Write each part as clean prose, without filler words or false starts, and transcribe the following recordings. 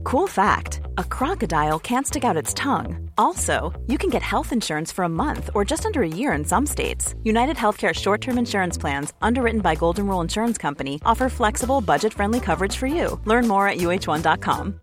Cool fact, a crocodile can't stick out its tongue. Also, you can get health insurance for a month or just under a year in some states. United Healthcare short-term insurance plans, underwritten by Golden Rule Insurance Company, offer flexible, budget-friendly coverage for you. Learn more at uh1.com.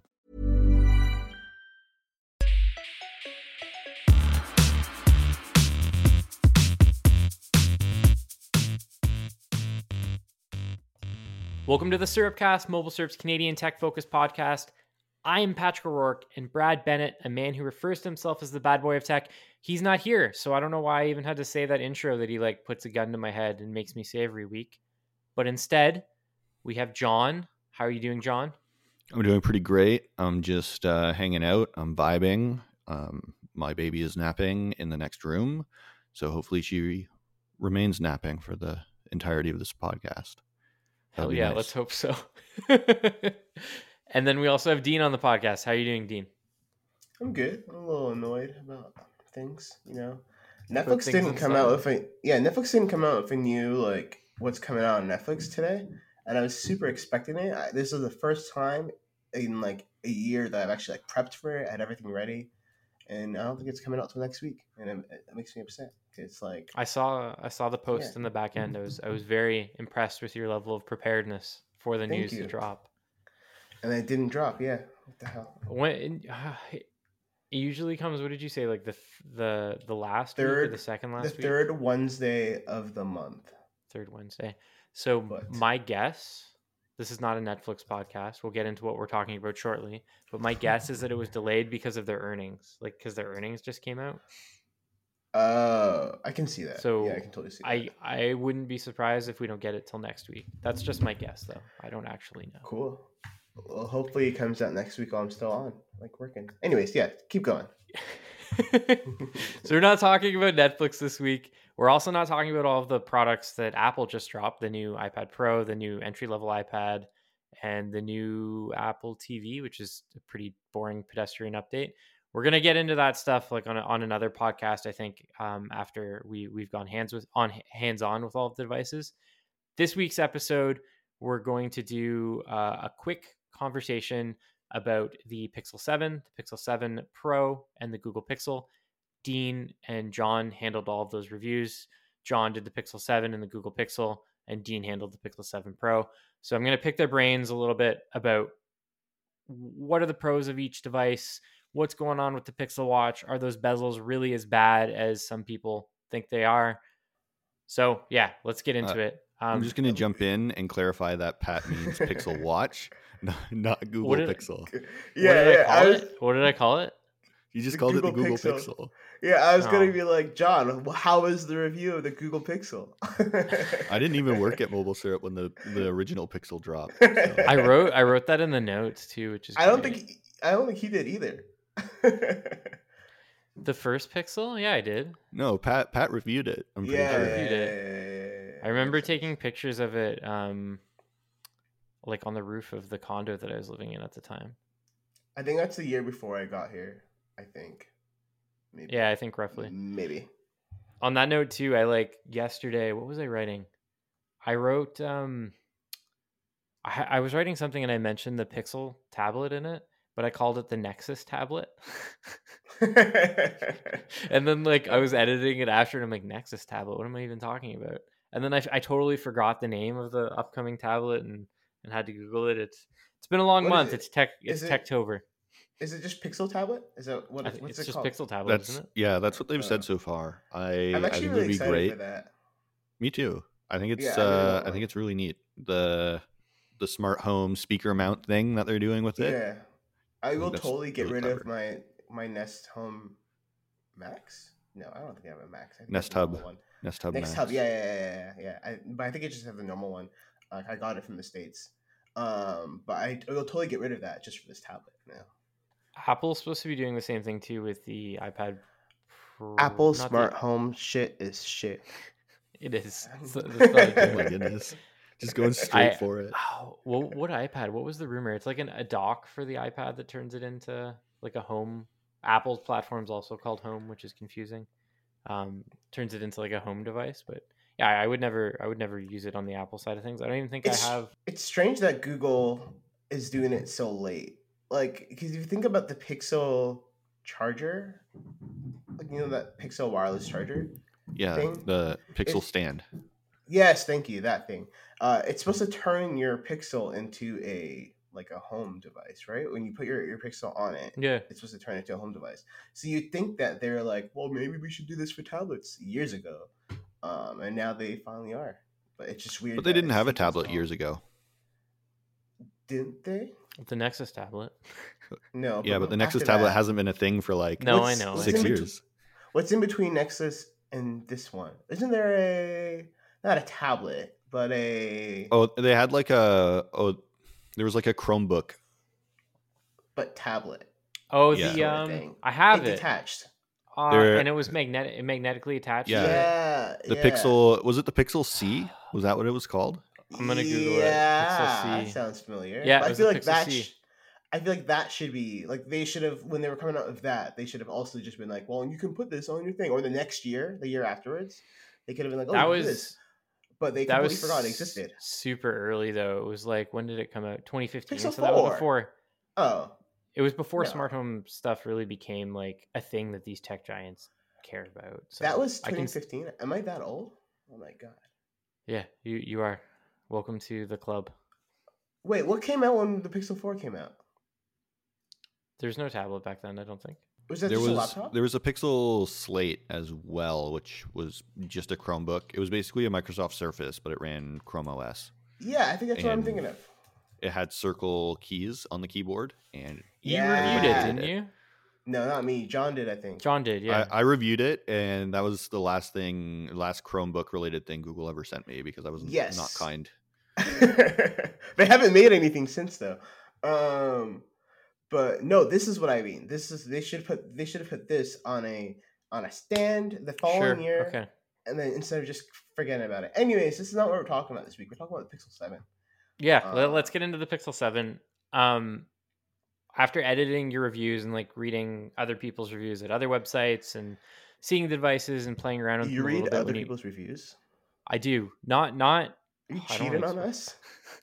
Welcome to the Syrupcast, Mobile Syrup's Canadian tech-focused podcast. I am Patrick O'Rourke, and Brad Bennett, a man who refers to himself as the bad boy of tech, he's not here, so I don't know why I even had to say that intro that he puts a gun to my head and makes me say every week. But instead, we have John. How are you doing, John? I'm doing pretty great. I'm just hanging out. I'm vibing. My baby is napping in the next room, so hopefully she remains napping for the entirety of this podcast. Hell yeah, nice. Let's hope so. And then we also have Dean on the podcast. How are you doing, Dean? I'm good. I'm a little annoyed about things, Netflix didn't come out with a new what's coming out on Netflix today, and I was super expecting it. This is the first time in a year that I've actually prepped for it. I had everything ready, and I don't think it's coming out till next week, and it makes me upset. It's I saw the post in the back end. I was very impressed with your level of preparedness for the news to drop. And it didn't drop. Yeah, what the hell? When it usually comes, what did you say? The last week or the second last week? The third Wednesday of the month. Third Wednesday. So my guess, this is not a Netflix podcast. We'll get into what we're talking about shortly. But my guess is that it was delayed because of their earnings, because their earnings just came out. I can see that. So yeah, I can totally see that. I wouldn't be surprised if we don't get it till next week. That's just my guess, though. I don't actually know. Cool. Well, hopefully it comes out next week while I'm still on, working. Anyways, yeah, keep going. So we're not talking about Netflix this week. We're also not talking about all of the products that Apple just dropped, the new iPad Pro, the new entry-level iPad, and the new Apple TV, which is a pretty boring pedestrian update. We're going to get into that stuff on another podcast, I think, after we've gone hands-on with all of the devices. This week's episode, we're going to do a quick conversation about the Pixel 7, the Pixel 7 Pro, and the Google Pixel. Dean and John handled all of those reviews. John did the Pixel 7 and the Google Pixel, and Dean handled the Pixel 7 Pro. So I'm going to pick their brains a little bit about what are the pros of each device, what's going on with the Pixel Watch, are those bezels really as bad as some people think they are? So yeah, let's get into it. I'm just going to jump in and clarify that Pat means Pixel Watch, not Google Pixel. What did I call it? You just called it the Google Pixel. Yeah, I was going to be like, John, how was the review of the Google Pixel? I didn't even work at Mobile Syrup when the original Pixel dropped. So. I wrote that in the notes too, which is I don't think he did either. The first Pixel? Yeah, I did. No, Pat reviewed it. I'm pretty sure. I reviewed it. I remember taking pictures of it on the roof of the condo that I was living in at the time. I think that's the year before I got here, I think. Maybe. Yeah, I think roughly. Maybe. On that note too, yesterday, what was I writing? I wrote I was writing something and I mentioned the Pixel tablet in it, but I called it the Nexus tablet. And then I was editing it after and I'm like, Nexus tablet, what am I even talking about? And then I totally forgot the name of the upcoming tablet and had to Google it. It's been a long month. It's Techtober. Is it just Pixel tablet? Is that what's it called? It's just Pixel tablet, isn't it? Yeah, that's what they've said so far. I'm actually really excited for that. Me too. I think it's I think it's really neat. The smart home speaker mount thing that they're doing with it. Yeah. I will totally get rid of my Nest Home Max. No, I don't think I have a Max. Nest Hub. Nest Hub. Yeah. But I think I just have the normal one. I got it from the States. But I will totally get rid of that just for this tablet now. Apple's supposed to be doing the same thing too with the iPad Pro. Apple smart home shit is shit. It is. Oh my goodness. Just going straight for it. Oh, what iPad? What was the rumor? It's like a dock for the iPad that turns it into a home. Apple's platform's also called Home, which is confusing. Turns it into a home device, but yeah, I would never use it on the Apple side of things. I don't even think I have. It's strange that Google is doing it so late. like, because if you think about the Pixel charger, like, you know, that Pixel wireless charger Yeah, thing. the Pixel It's stand. Yes, thank you, that thing. It's supposed to turn your Pixel into a home device, right? When you put your Pixel on it, Yeah. it's supposed to turn it into a home device. So you think that they're like, well, maybe we should do this for tablets years ago, and now they finally are. But it's just weird. But they that didn't it's have a taken so tablet long. years ago. Didn't they? The Nexus tablet. No. Yeah, but the Nexus after tablet that- hasn't been a thing for like No, What's- I know. what's 6 in between- years. What's in between Nexus and this one? Isn't there not a tablet, but a Oh, they had like there was like a Chromebook. tablet? Oh, Yeah. the Sort of thing. I have it. Detached. There- And it was magnetically attached. Yeah. to it. Yeah. The yeah. Pixel, was it the Pixel C? Was that what it was called? I'm gonna Google it. Yeah, Pixel C. that sounds familiar. Yeah, But it I was feel the like Pixel that. C. I feel like that should be like they should have when they were coming out of that. They should have also just been like, well, you can put this on your thing, or the next year, the year afterwards, they could have been like, oh, That you can do was this. But they that completely was forgot it existed. super early though. It was like, when did it come out? 2015. Pixel So that was 4. before. Oh, It was before No. smart home stuff really became like a thing that these tech giants cared about. So that was I can 2015. Am I that old? Oh my god. Yeah, you are. Welcome to the club. Wait, what came out when the Pixel 4 came out? There's no tablet back then, I don't think. Was that There just a was laptop? there was a Pixel Slate as well, which was just a Chromebook. It was basically a Microsoft Surface, but it ran Chrome OS. Yeah, I think that's what I'm And- thinking of. It had circle keys on the keyboard, and You Yeah. reviewed it, Yeah. didn't you? No, not me. John did, I think. John did, yeah. I reviewed it, and that was the last Chromebook related thing Google ever sent me because I was Yes. not kind. They haven't made anything since though. But no, this is what I mean. They should have put this on a stand the following year, Okay. and then instead of just forgetting about it. Anyways, this is not what we're talking about this week. We're talking about the Pixel 7. Yeah, Uh, let's get into the Pixel 7. After editing your reviews and like reading other people's reviews at other websites and seeing the devices and playing around with You them a read little bit other when people's reviews? I do. Not Are you I don't cheating wanna on us?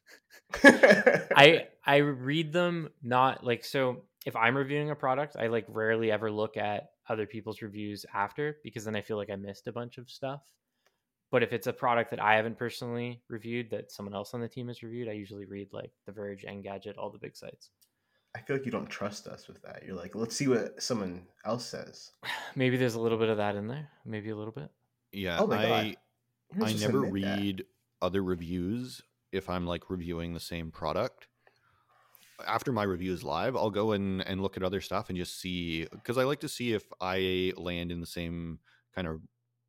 I read them not like, so if I'm reviewing a product, I like rarely ever look at other people's reviews after, because then I feel like I missed a bunch of stuff. But if it's a product that I haven't personally reviewed that someone else on the team has reviewed, I usually read like The Verge, Engadget, all the big sites. I feel like you don't trust us with that. You're like, let's see what someone else says. Maybe there's a little bit of that in there. Maybe a little bit. Yeah, Oh my God. I You're not I supposed to never admit that. read other reviews if I'm like reviewing the same product. After my review is live, I'll go and look at other stuff and just see, because I like to see if I land in the same kind of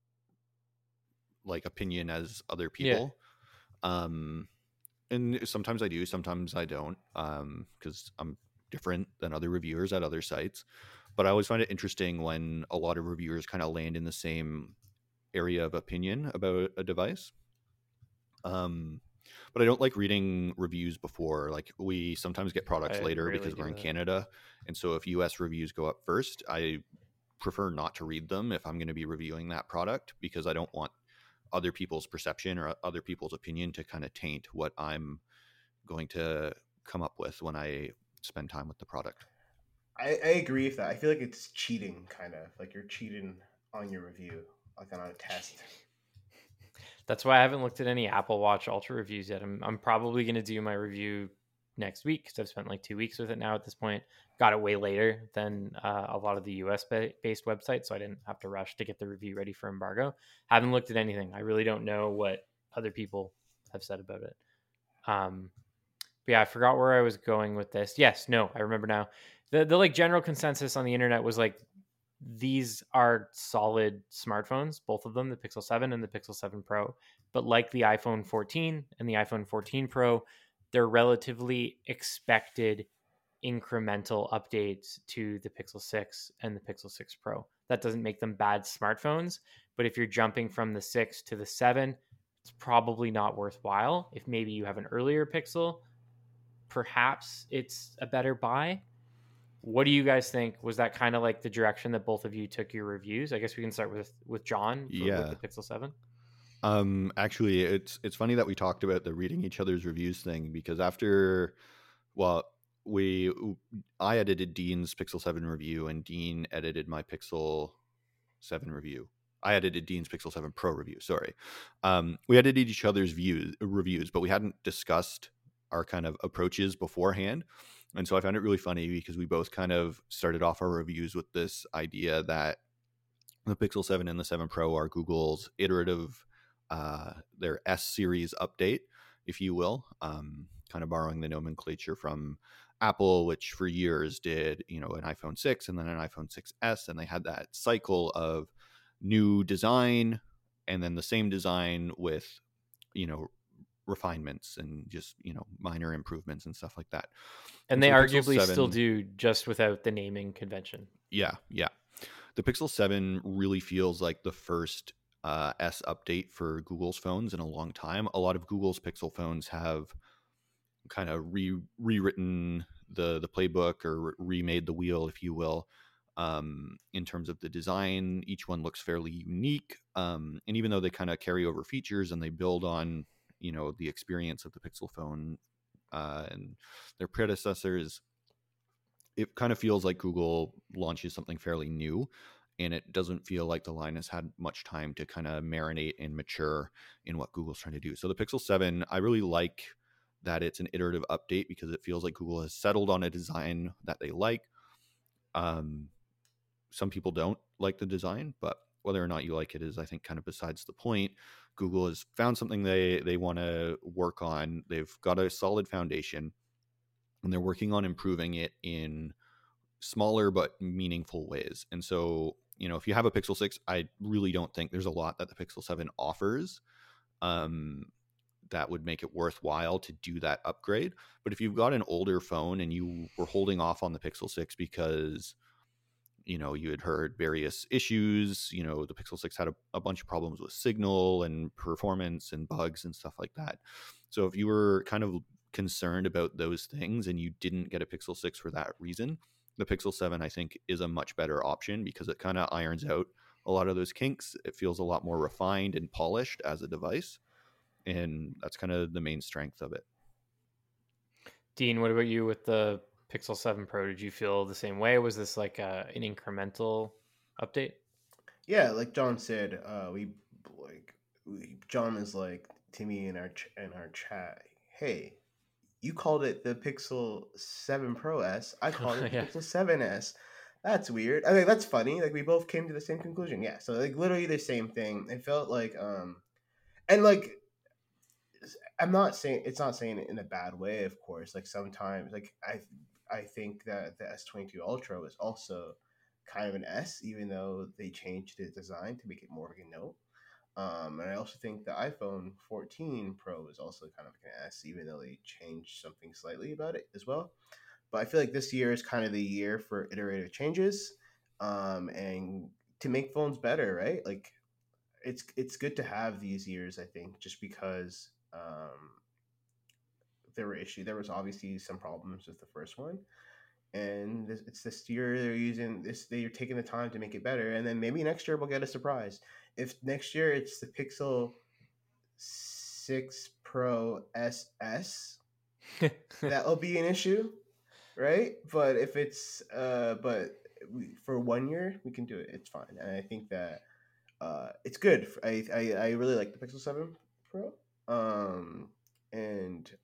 like opinion as other Yeah. people. And sometimes I do, sometimes I don't, because I'm different than other reviewers at other sites. But I always find it interesting when a lot of reviewers kind of land in the same area of opinion about a device. But I don't like reading reviews before. Like, we sometimes get products I later rarely because do we're in that. Canada, and so if US reviews go up first, I prefer not to read them if I'm going to be reviewing that product, because I don't want other people's perception or other people's opinion to kind of taint what I'm going to come up with when I spend time with the product. I agree with that. I feel like it's cheating, kind of like you're cheating on your review, like on a test. That's why I haven't looked at any Apple Watch Ultra reviews yet. I'm probably going to do my review next week because I've spent like 2 weeks with it now at this point. Got it way later than a lot of the US based websites, so I didn't have to rush to get the review ready for embargo. Haven't looked at anything. I really don't know what other people have said about it. But yeah, I forgot where I was going with this. Yes, no, I remember now. The like general consensus on the internet was like, these are solid smartphones, both of them, the Pixel 7 and the Pixel 7 Pro. But like the iPhone 14 and the iPhone 14 Pro, they're relatively expected incremental updates to the Pixel 6 and the Pixel 6 Pro. That doesn't make them bad smartphones, but if you're jumping from the 6 to the 7, it's probably not worthwhile. If maybe you have an earlier Pixel, perhaps it's a better buy. What do you guys think? Was that kind of like the direction that both of you took your reviews? I guess we can start with John with the Pixel 7. Actually, it's funny that we talked about the reading each other's reviews thing, because after, well, I edited Dean's Pixel 7 review, and Dean edited my Pixel 7 review. I edited Dean's Pixel 7 Pro review. Sorry. We edited each other's reviews, but we hadn't discussed our kind of approaches beforehand. And so I found it really funny because we both kind of started off our reviews with this idea that the Pixel 7 and the 7 Pro are Google's iterative, their S series update, if you will, kind of borrowing the nomenclature from Apple, which for years did, an iPhone 6 and then an iPhone 6S, and they had that cycle of new design and then the same design with, refinements and just, minor improvements and stuff like that. And they arguably still do, just without the naming convention. Yeah. The Pixel 7 really feels like the first S update for Google's phones in a long time. A lot of Google's Pixel phones have kind of rewritten the playbook or remade the wheel, if you will, in terms of the design. Each one looks fairly unique. And even though they kind of carry over features and they build on, the experience of the Pixel phone and their predecessors, it kind of feels like Google launches something fairly new, and it doesn't feel like the line has had much time to kind of marinate and mature in what Google's trying to do. So the Pixel 7, I really like that it's an iterative update because it feels like Google has settled on a design that they like. Some people don't like the design, but whether or not you like it is, I think, kind of besides the point. Google has found something they want to work on. They've got a solid foundation, and they're working on improving it in smaller but meaningful ways. And so, if you have a Pixel 6, I really don't think there's a lot that the Pixel 7 offers that would make it worthwhile to do that upgrade. But if you've got an older phone and you were holding off on the Pixel 6 because you had heard various issues, the Pixel 6 had a bunch of problems with signal and performance and bugs and stuff like that. So if you were kind of concerned about those things and you didn't get a Pixel 6 for that reason, the Pixel 7, I think, is a much better option because it kind of irons out a lot of those kinks. It feels a lot more refined and polished as a device, and that's kind of the main strength of it. Dean, what about you with the Pixel 7 Pro? Did you feel the same way? Was this like an incremental update? Yeah, like John said, John is like to me in our chat, hey, you called it the Pixel 7 Pro S. I called it the Pixel 7S. That's weird. I mean, that's funny. Like, we both came to the same conclusion. Yeah, so like literally the same thing. It felt like and like, I'm not saying it's not saying it in a bad way, of course. Like sometimes, like I think that the S22 Ultra was also kind of an S, even though they changed the design to make it more of a Note. And I also think the iPhone 14 Pro is also kind of an S, even though they changed something slightly about it as well. But I feel like this year is kind of the year for iterative changes, and to make phones better, right? Like it's good to have these years, I think, just because there was obviously some problems with the first one, and it's this year they're taking the time to make it better, and then maybe next year we'll get a surprise. If next year it's the Pixel 6 Pro SS, that'll be an issue, right? But if it's for 1 year we can do it. It's fine, and I think that it's good. I really like the Pixel 7 Pro, and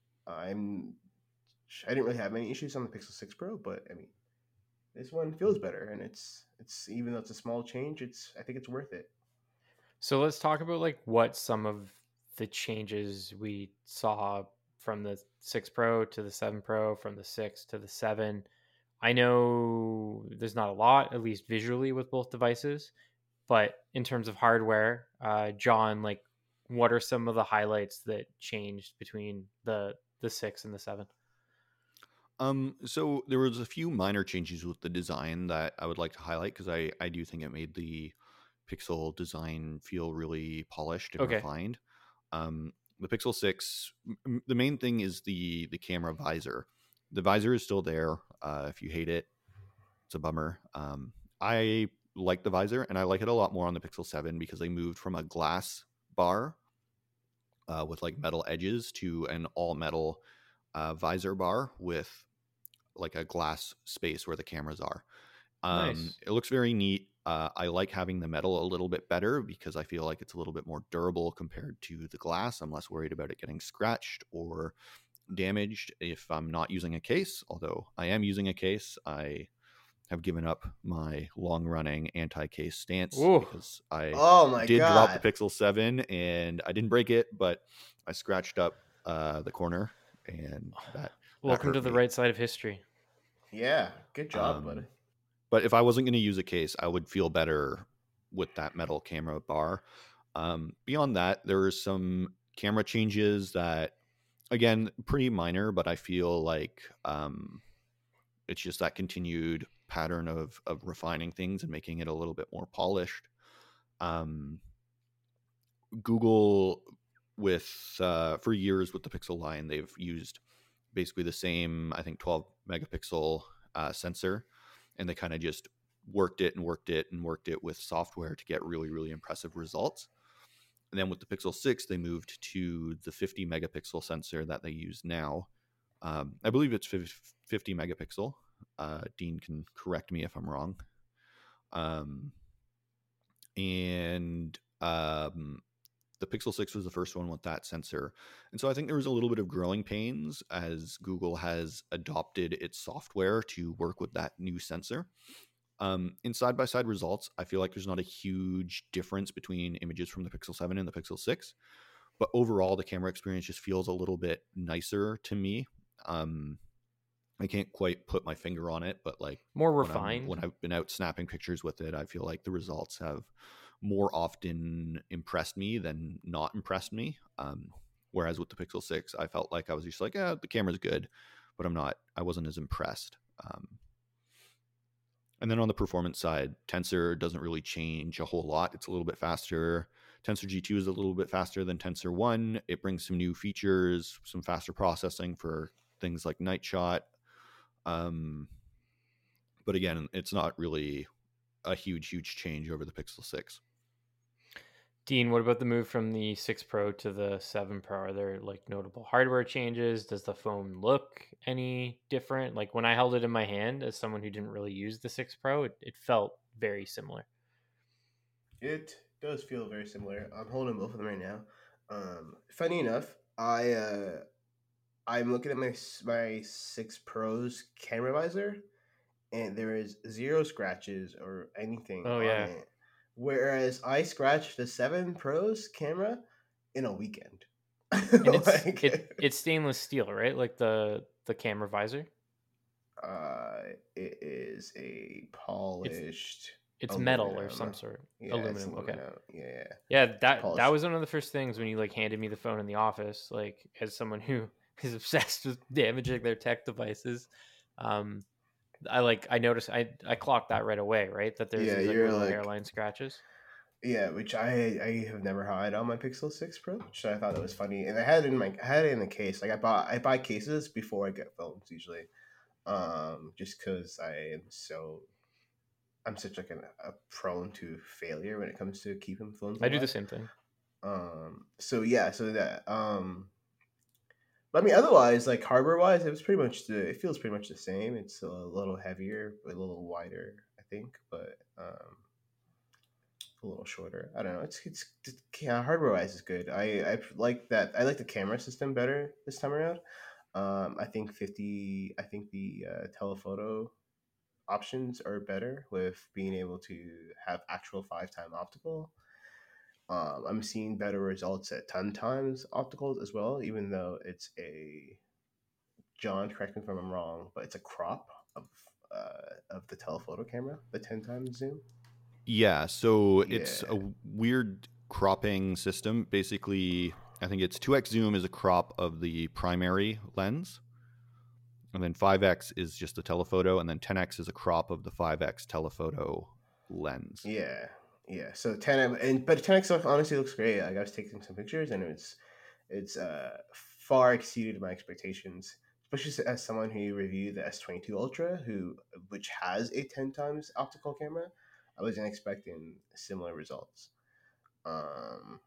I didn't really have any issues on the Pixel 6 Pro, but I mean, this one feels better, and it's even though it's a small change, I think it's worth it. So let's talk about like what some of the changes we saw from the 6 Pro to the 7 Pro, from the 6 to the 7. I know there's not a lot, at least visually, with both devices, but in terms of hardware, John, like, what are some of the highlights that changed between the 6 and the 7? So there was a few minor changes with the design that I would like to highlight because I do think it made the Pixel design feel really polished and refined. The Pixel 6, the main thing is the camera visor. The visor is still there. If you hate it, it's a bummer. I like the visor, and I like it a lot more on the Pixel 7 because they moved from a glass bar with like metal edges to an all metal visor bar with like a glass space where the cameras are. Nice. It looks very neat. I like having the metal a little bit better because I feel like it's a little bit more durable compared to the glass. I'm less worried about it getting scratched or damaged if I'm not using a case. Although I am using a case, I have given up my long-running anti-case stance Ooh. because I Oh my did drop the God. Pixel 7 and I didn't break it, but I scratched up the corner, and that Welcome hurt to the me. right side of history. Yeah, good job, buddy. But if I wasn't going to use a case, I would feel better with that metal camera bar. Beyond that, there are some camera changes that, again, pretty minor, but I feel like it's just that continued pattern of refining things and making it a little bit more polished. Google, with for years with the Pixel line, they've used basically the same, I think, 12 megapixel sensor, and they kind of just worked it with software to get really, really impressive results. And then with the Pixel 6, they moved to the 50 megapixel sensor that they use now. I believe it's 50 megapixel. Dean can correct me if I'm wrong. The Pixel 6 was the first one with that sensor. And so I think there was a little bit of growing pains as Google has adopted its software to work with that new sensor. In side-by-side results, I feel like there's not a huge difference between images from the Pixel 7 and the Pixel 6. But overall, the camera experience just feels a little bit nicer to me. I can't quite put my finger on it, but like more refined. When I've been out snapping pictures with it, I feel like the results have more often impressed me than not impressed me. Whereas with the Pixel 6, I felt like I was just like, the camera's good, but I wasn't as impressed. And then on the performance side, Tensor doesn't really change a whole lot. It's a little bit faster. Tensor G2 is a little bit faster than Tensor 1. It brings some new features, some faster processing for things like night shot. But again, it's not really a huge change over the Pixel 6. Dean, what about the move from the 6 Pro to the 7 Pro? Are there like notable hardware changes? Does the phone look any different? Like when I held it in my hand as someone who didn't really use the 6 Pro, it felt very similar. It does feel very similar. I'm holding both of them right now. Funny enough, I'm looking at my 6 Pro's camera visor, and there is 0 scratches or anything on it. Whereas I scratched the 7 Pro's camera in a weekend. And it's stainless steel, right? Like the camera visor. It is a polished. It's aluminum. metal or some sort. Yeah, aluminum. Okay. Yeah. That was one of the first things when you like handed me the phone in the office. Like as someone who is obsessed with damaging their tech devices, I noticed I clocked that right away. Right, that there's these little hairline scratches. Yeah, which I have never had on my Pixel 6 Pro, which I thought that was funny, and I had it in the case. Like I buy cases before I get phones usually, just because I'm such like a prone to failure when it comes to keeping phones alive. I do the same thing. So that but I mean, otherwise, like hardware wise, it feels pretty much the same. It's a little heavier, a little wider, I think, but a little shorter. I don't know. It's hardware wise is good. I like that. I like the camera system better this time around. I think the telephoto options are better with being able to have actual 5-time optical. I'm seeing better results at 10 times opticals as well, even though it's John, correct me if I'm wrong, but it's a crop of the telephoto camera, the 10 times zoom. Yeah, so it's a weird cropping system. Basically, I think it's 2x zoom is a crop of the primary lens, and then 5x is just the telephoto, and then 10x is a crop of the 5x telephoto lens. Yeah. So 10, but 10x honestly looks great. Like I was taking some pictures, and it's far exceeded my expectations, especially as someone who reviewed the S22 Ultra, which has a 10 times optical camera. I wasn't expecting similar results.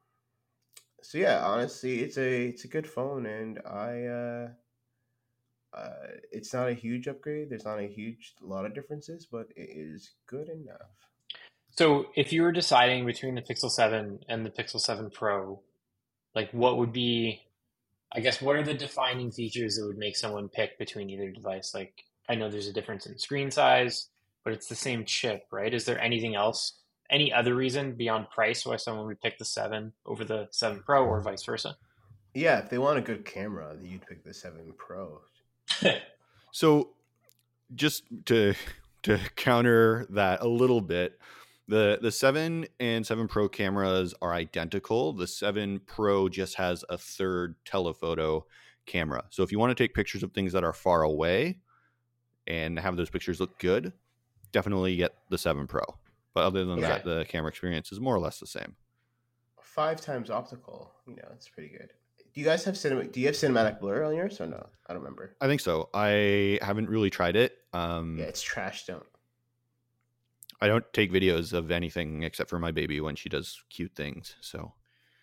So yeah, honestly, it's a good phone, and It's not a huge upgrade. There's not a lot of differences, but it is good enough. So if you were deciding between the Pixel 7 and the Pixel 7 Pro, like what would be, I guess, what are the defining features that would make someone pick between either device? Like, I know there's a difference in screen size, but it's the same chip, right? Is there anything else, any other reason beyond price why someone would pick the 7 over the 7 Pro or vice versa? Yeah, if they want a good camera, you'd pick the 7 Pro. So just to counter that a little bit, the 7 and 7 Pro cameras are identical. The 7 Pro just has a third telephoto camera. So if you want to take pictures of things that are far away and have those pictures look good, definitely get the 7 Pro. But other than that, the camera experience is more or less the same. 5 times optical, it's pretty good. Do you guys have cinematic blur on yours or no? I don't remember. I think so. I haven't really tried it. Yeah, it's trash. I don't take videos of anything except for my baby when she does cute things. So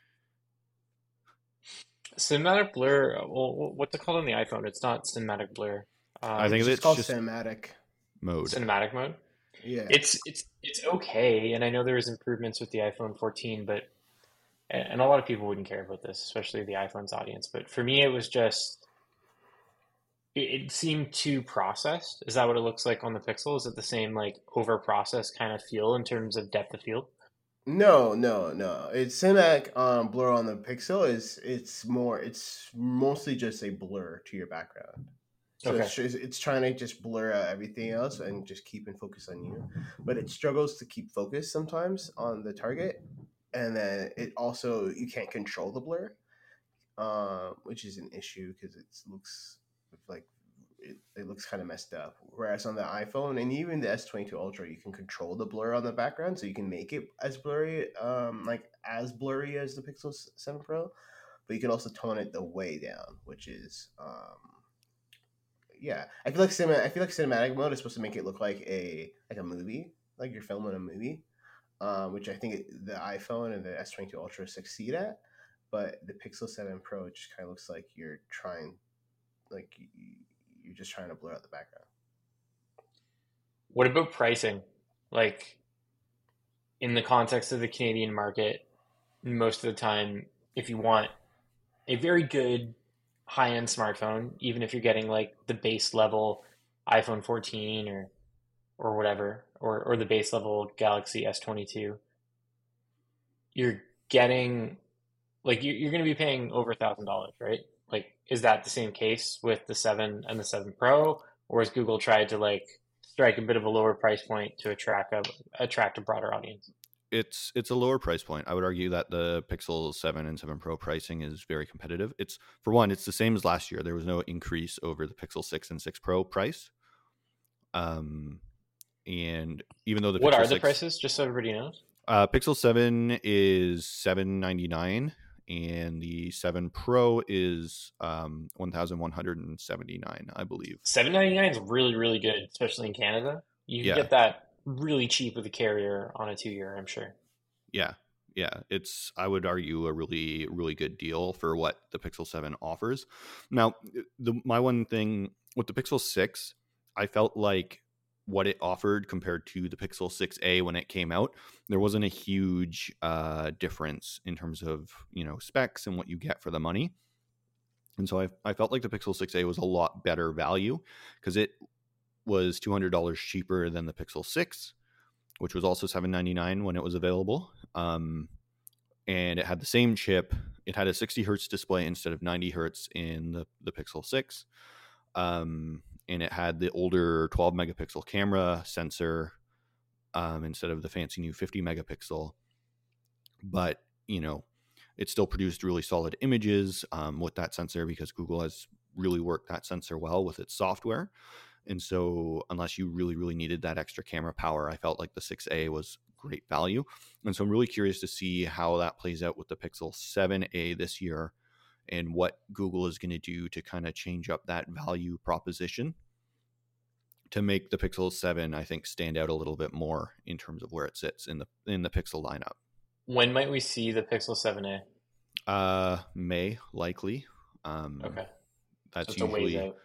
cinematic blur. Well, what's it called on the iPhone? It's not cinematic blur. I think it's called just cinematic mode. Cinematic mode. Yeah, it's okay, and I know there was improvements with the iPhone 14, but and a lot of people wouldn't care about this, especially the iPhone's audience. But for me, it was just it seemed too processed. Is that what it looks like on the Pixel? Is it the same like over processed kind of feel in terms of depth of field? No. It's cinematic blur on the Pixel it's mostly just a blur to your background. So it's trying to just blur out everything else and just keep in focus on you. But it struggles to keep focus sometimes on the target. And then it also, you can't control the blur, which is an issue because it looks like it looks kind of messed up. Whereas on the iPhone and even the S22 Ultra, you can control the blur on the background, so you can make it as blurry, as blurry as the Pixel 7 Pro, but you can also tone it the way down, which is yeah. I feel like cinematic mode is supposed to make it look like a movie, like you're filming a movie. Which I think the iPhone and the S22 Ultra succeed at, but the Pixel 7 Pro just kind of looks like you're just trying to blur out the background. What about pricing? Like, in the context of the Canadian market, most of the time, if you want a very good high-end smartphone, even if you're getting like the base level iPhone 14 or whatever, or the base level Galaxy S22, you're getting like you're going to be paying over $1,000, right? Like, is that the same case with the 7 and the 7 Pro, or has Google tried to like strike a bit of a lower price point to attract a broader audience? It's a lower price point. I would argue that the Pixel 7 and 7 Pro pricing is very competitive. It's, for one, it's the same as last year. There was no increase over the Pixel 6 and 6 Pro price. And even though what Pixel are the 6, prices, just so everybody knows? Pixel 7 is $799, and the 7 Pro is $1,179, I believe. $799 is really, really good, especially in Canada. You can get that really cheap with a carrier on a 2-year, I'm sure. Yeah. It's, I would argue, a really, really good deal for what the Pixel 7 offers. Now, my one thing with the Pixel 6, I felt like what it offered compared to the Pixel 6a when it came out, there wasn't a huge difference in terms of, specs and what you get for the money. And so I felt like the Pixel 6a was a lot better value because it was $200 cheaper than the Pixel 6, which was also $799 when it was available. And it had the same chip. It had a 60 hertz display instead of 90 hertz in the Pixel 6. And it had the older 12 megapixel camera sensor instead of the fancy new 50 megapixel. But, it still produced really solid images with that sensor because Google has really worked that sensor well with its software. And so unless you really, really needed that extra camera power, I felt like the 6A was great value. And so I'm really curious to see how that plays out with the Pixel 7a this year, and what Google is going to do to kind of change up that value proposition to make the Pixel 7, I think, stand out a little bit more in terms of where it sits in the Pixel lineup. When might we see the Pixel 7a? May, likely. Okay. That's so it's usually a ways out.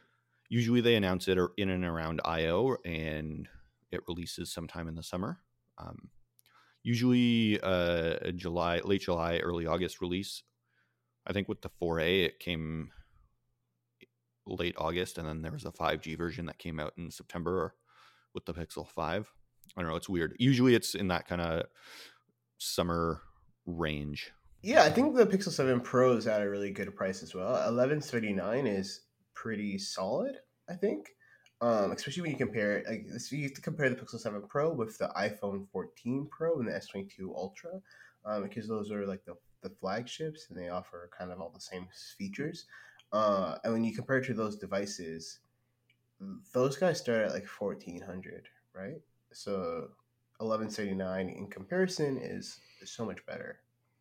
Usually they announce it in and around I/O, and it releases sometime in the summer. Usually late July, early August release. I think with the 4A, it came late August, and then there was a 5G version that came out in September with the Pixel 5. I don't know. It's weird. Usually it's in that kind of summer range. Yeah, I think the Pixel 7 Pro is at a really good price as well. $1,139 is pretty solid, I think. Especially when you compare it, like you have to compare the Pixel 7 Pro with the iPhone 14 Pro and the S22 Ultra, because those are like the flagships and they offer kind of all the same features. And when you compare it to those devices, those guys start at like 1,400, right? So 1179 in comparison is so much better.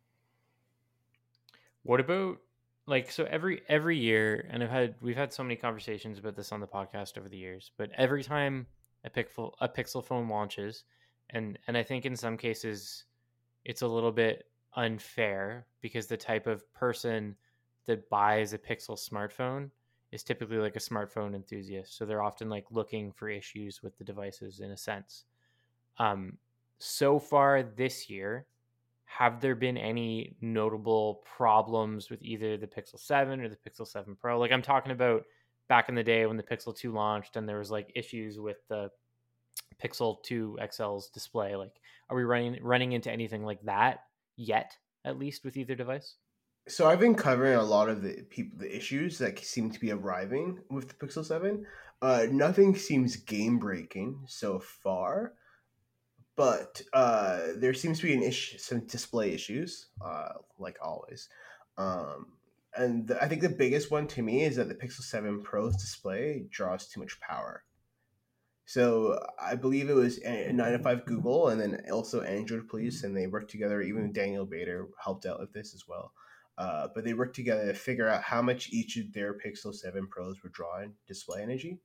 What about like so every year, and we've had so many conversations about this on the podcast over the years, but every time a Pixel phone launches, and I think in some cases it's a little bit unfair because the type of person that buys a Pixel smartphone is typically like a smartphone enthusiast, so they're often like looking for issues with the devices in a sense. So far this year, have there been any notable problems with either the Pixel 7 or the Pixel 7 Pro? Like I'm talking about back in the day when the Pixel 2 launched and there was like issues with the Pixel 2 XL's display. Like, are we running into anything like that yet, at least with either device? So I've been covering a lot of the issues that seem to be arriving with the Pixel 7. Nothing seems game breaking so far, but there seems to be some display issues, like always. And I think the biggest one to me is that the Pixel 7 Pro's display draws too much power. So I believe it was 9 to 5 Google and then also Android Police, and they worked together. Even Daniel Bader helped out with this as well. But they worked together to figure out how much each of their Pixel 7 Pros were drawing display energy,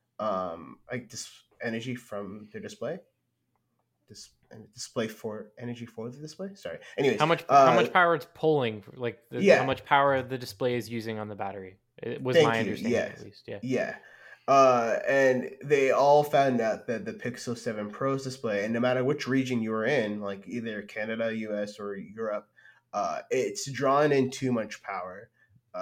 energy from their display. Display for energy for the display. Sorry. Anyways, how much power it's pulling? Like how much power the display is using on the battery? It was my understanding, at least. Yeah. And they all found out that the Pixel 7 Pro's display, and no matter which region you were in, like either Canada, US, or Europe, it's drawn in too much power.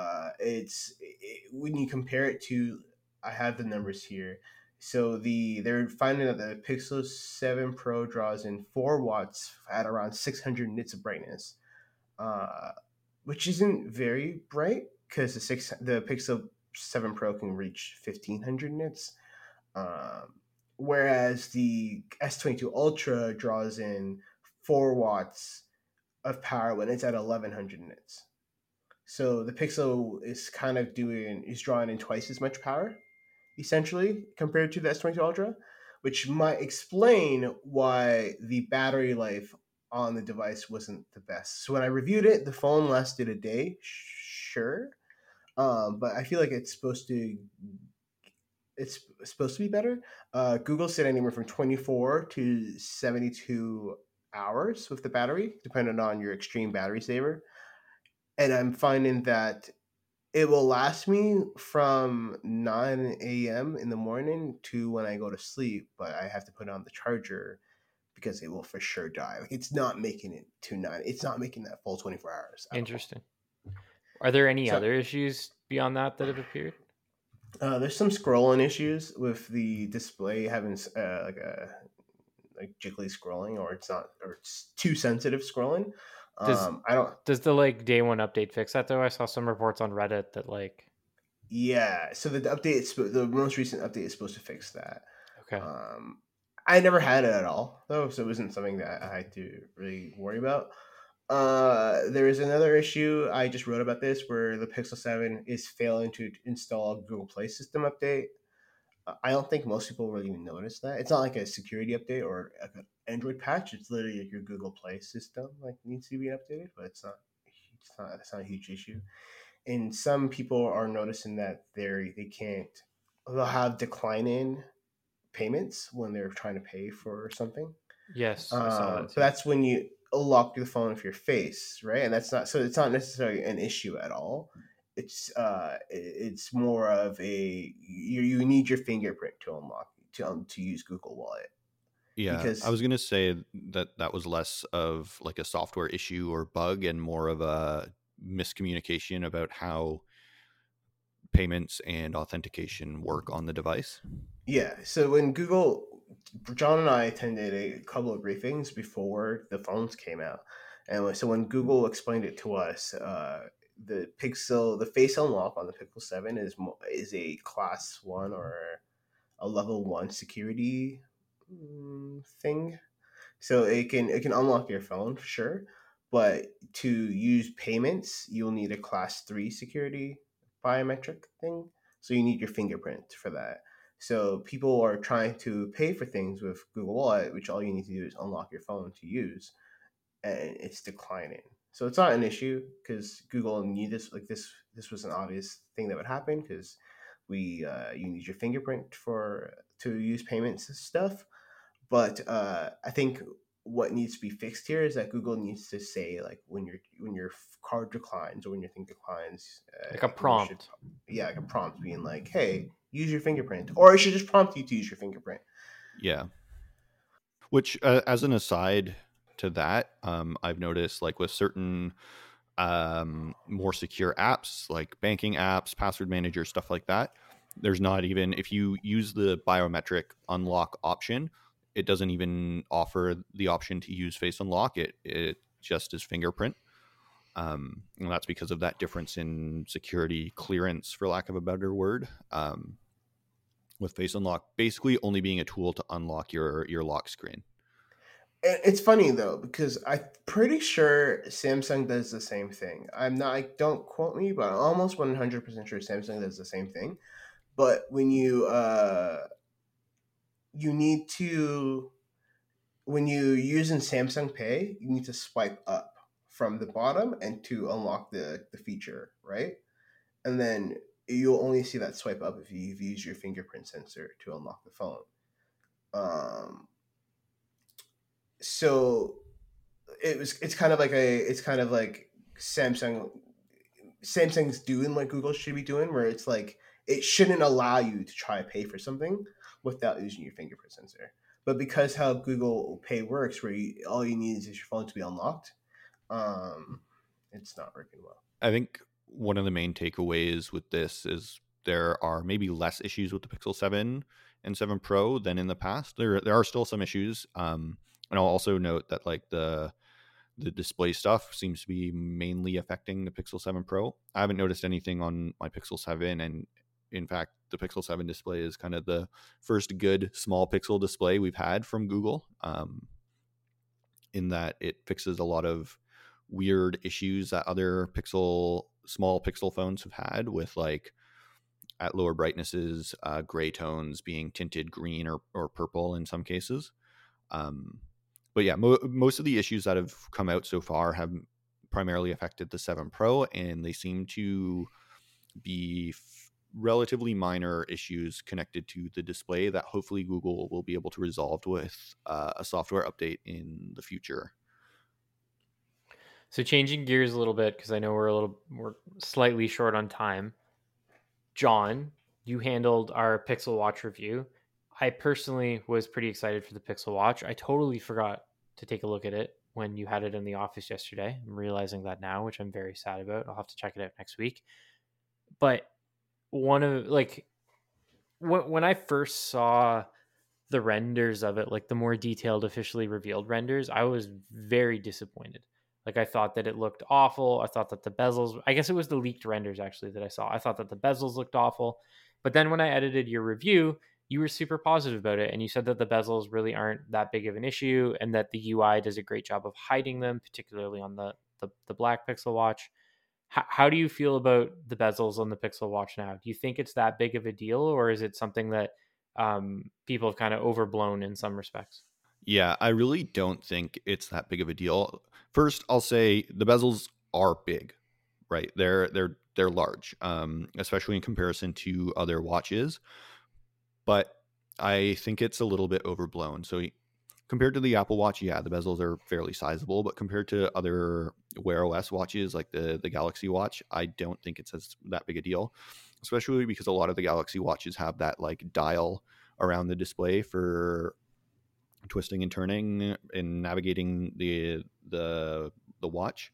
When you compare it to, I have the numbers here. So they're finding that the Pixel 7 Pro draws in 4 watts at around 600 nits of brightness, which isn't very bright because the Pixel 7 Pro can reach 1,500 nits, whereas the S22 Ultra draws in 4 watts of power when it's at 1,100 nits. So the Pixel is drawing in twice as much power, essentially, compared to the S22 Ultra, which might explain why the battery life on the device wasn't the best. So when I reviewed it, the phone lasted a day, sure, but I feel like it's supposed to be better. Google said anywhere from 24 to 72 hours with the battery, depending on your extreme battery saver. And I'm finding that it will last me from 9 a.m. in the morning to when I go to sleep, but I have to put on the charger because it will for sure die. Like, it's not making it to 9. It's not making that full 24 hours. Interesting. Are there any other issues beyond that have appeared? There's some scrolling issues with the display having like jiggly scrolling, or it's too sensitive scrolling. Does the like day one update fix that though? I saw some reports on Reddit that like. Yeah, so the most recent update is supposed to fix that. Okay. I never had it at all though, so it wasn't something that I had to really worry about. There is another issue. I just wrote about this where the Pixel 7 is failing to install a Google Play system update. I don't think most people really even notice that. It's not like a security update or like an Android patch. It's literally like your Google Play system needs to be updated, but it's not a huge issue. And some people are noticing that they'll have declining payments when they're trying to pay for something. Yes, I saw that too. But that's when you lock the phone with your face, right? And it's not necessarily an issue at all. it's more of a you need your fingerprint to unlock to use Google Wallet. Yeah, I Because was gonna say that was less of like a software issue or bug and more of a miscommunication about how payments and authentication work on the device. yeah, so John and I attended a couple of briefings before the phones came out, and so when Google explained it to us, the Face Unlock on the Pixel 7 is a class 1 or a level 1 security thing. So it can unlock your phone for sure, but to use payments, you'll need a class 3 security biometric thing. So you need your fingerprint for that. So people are trying to pay for things with Google Wallet, which all you need to do is unlock your phone to use, and it's declining. So it's not an issue because Google knew this. Like this was an obvious thing that would happen because you need your fingerprint to use payments and stuff. But I think what needs to be fixed here is that Google needs to say like when your card declines or when your thing declines, Like a Google should, prompt. yeah, like a prompt being like, "Hey, use your fingerprint," or it should just prompt you to use your fingerprint. Yeah. Which, as an aside to that, I've noticed like with certain more secure apps like banking apps, password manager, stuff like that, there's not even, if you use the biometric unlock option, it doesn't even offer the option to use Face Unlock. It just is fingerprint. And that's because of that difference in security clearance, for lack of a better word. With Face Unlock basically only being a tool to unlock your lock screen. It's funny though because I'm pretty sure Samsung does the same thing. I'm not. Don't quote me, but I'm almost 100% sure Samsung does the same thing. But when you need to when you using Samsung Pay, you need to swipe up from the bottom and to unlock the feature, right? And then you'll only see that swipe up if you've used your fingerprint sensor to unlock the phone. Um, so it's kind of like Samsung's doing what Google should be doing, where it's like it shouldn't allow you to try to pay for something without using your fingerprint sensor. But because how Google Pay works, where all you need is your phone to be unlocked, um, it's not working well. I think one of the main takeaways with this is there are maybe less issues with the Pixel 7 and 7 Pro than in the past. There are still some issues. And I'll also note that like the display stuff seems to be mainly affecting the Pixel 7 Pro. I haven't noticed anything on my Pixel 7, and in fact, the Pixel 7 display is kind of the first good small pixel display we've had from Google, in that it fixes a lot of weird issues that other small pixel phones have had with, like, at lower brightnesses, gray tones being tinted green or purple in some cases. But yeah, most of the issues that have come out so far have primarily affected the 7 Pro, and they seem to be relatively minor issues connected to the display that hopefully Google will be able to resolve with a software update in the future. So changing gears a little bit, because I know we're slightly short on time. John, you handled our Pixel Watch review. I personally was pretty excited for the Pixel Watch. I totally forgot to take a look at it when you had it in the office yesterday. I'm realizing that now, which I'm very sad about. I'll have to check it out next week. But when I first saw the renders of it, like the more detailed, officially revealed renders, I was very disappointed. Like, I thought that it looked awful. I thought that the bezels, I guess it was the leaked renders actually that I saw. I thought that the bezels looked awful. But then when I edited your review, you were super positive about it. And you said that the bezels really aren't that big of an issue and that the UI does a great job of hiding them, particularly on the black Pixel Watch. How do you feel about the bezels on the Pixel Watch now? Do you think it's that big of a deal, or is it something that people have kind of overblown in some respects? Yeah, I really don't think it's that big of a deal. First, I'll say the bezels are big, right? They're large, especially in comparison to other watches. But I think it's a little bit overblown. So Compared to the Apple Watch, yeah, the bezels are fairly sizable, but compared to other Wear OS watches like the Galaxy Watch, I don't think it's that big a deal, especially because a lot of the Galaxy Watches have that like dial around the display for twisting and turning and navigating the watch.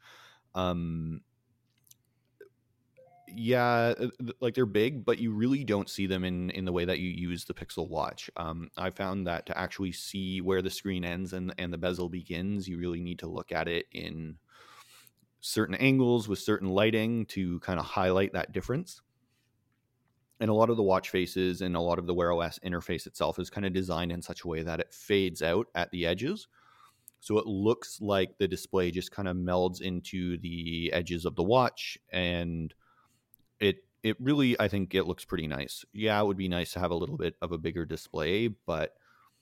Yeah, like they're big, but you really don't see them in the way that you use the Pixel Watch. I found that to actually see where the screen ends and the bezel begins, you really need to look at it in certain angles with certain lighting to kind of highlight that difference. And a lot of the watch faces and a lot of the Wear OS interface itself is kind of designed in such a way that it fades out at the edges. So it looks like the display just kind of melds into the edges of the watch, and it really, I think it looks pretty nice. Yeah, it would be nice to have a little bit of a bigger display, but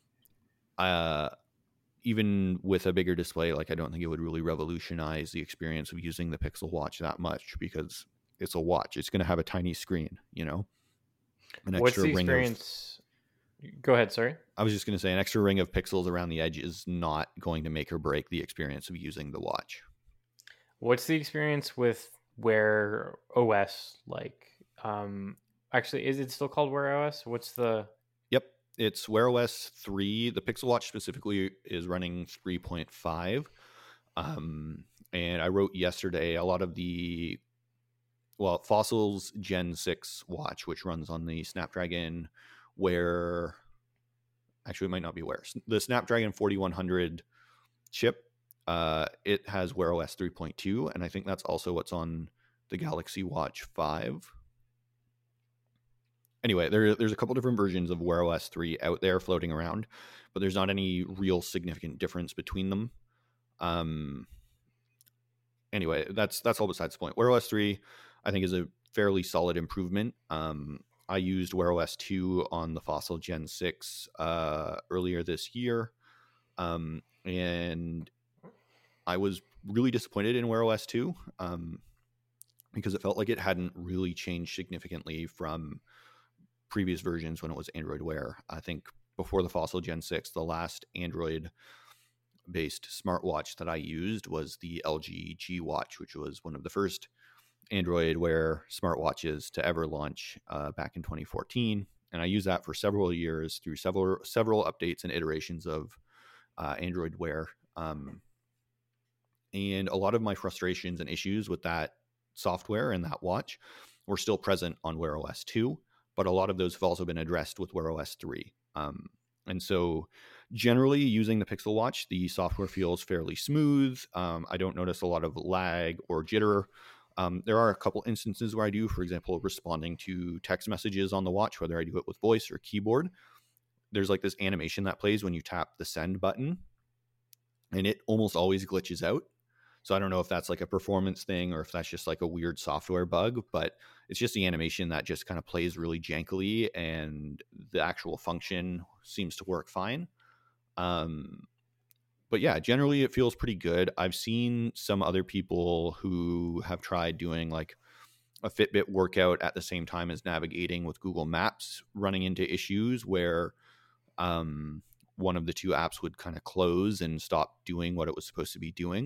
even with a bigger display, like I don't think it would really revolutionize the experience of using the Pixel Watch that much, because it's a watch. It's going to have a tiny screen, you know. What's the experience? Go ahead, sorry. I was just going to say an extra ring of pixels around the edge is not going to make or break the experience of using the watch. What's the experience with Wear OS like? Actually, is it still called Wear OS? What's the... Yep, it's Wear OS 3. The Pixel Watch specifically is running 3.5. And I wrote yesterday a lot of the... Well, Fossil's Gen 6 watch, which runs on the Snapdragon Wear... Actually, it might not be Wear. The Snapdragon 4100 chip, it has Wear OS 3.2, and I think that's also what's on the Galaxy Watch 5. Anyway, there's a couple different versions of Wear OS 3 out there floating around, but there's not any real significant difference between them. Anyway, that's all besides the point. Wear OS 3, I think, is a fairly solid improvement. I used Wear OS 2 on the Fossil Gen 6 earlier this year, and I was really disappointed in Wear OS 2 because it felt like it hadn't really changed significantly from previous versions when it was Android Wear. I think before the Fossil Gen 6, the last Android-based smartwatch that I used was the LG G Watch, which was one of the first Android Wear smartwatches to ever launch back in 2014. And I used that for several years through several updates and iterations of Android Wear. And a lot of my frustrations and issues with that software and that watch were still present on Wear OS 2, but a lot of those have also been addressed with Wear OS 3. And so generally using the Pixel Watch, the software feels fairly smooth. I don't notice a lot of lag or jitter. There are a couple instances where I do, for example, responding to text messages on the watch, whether I do it with voice or keyboard. There's like this animation that plays when you tap the send button, and it almost always glitches out. So I don't know if that's like a performance thing or if that's just like a weird software bug, but it's just the animation that just kind of plays really jankily, and the actual function seems to work fine. But yeah, generally it feels pretty good. I've seen some other people who have tried doing like a Fitbit workout at the same time as navigating with Google Maps, running into issues where one of the two apps would kind of close and stop doing what it was supposed to be doing.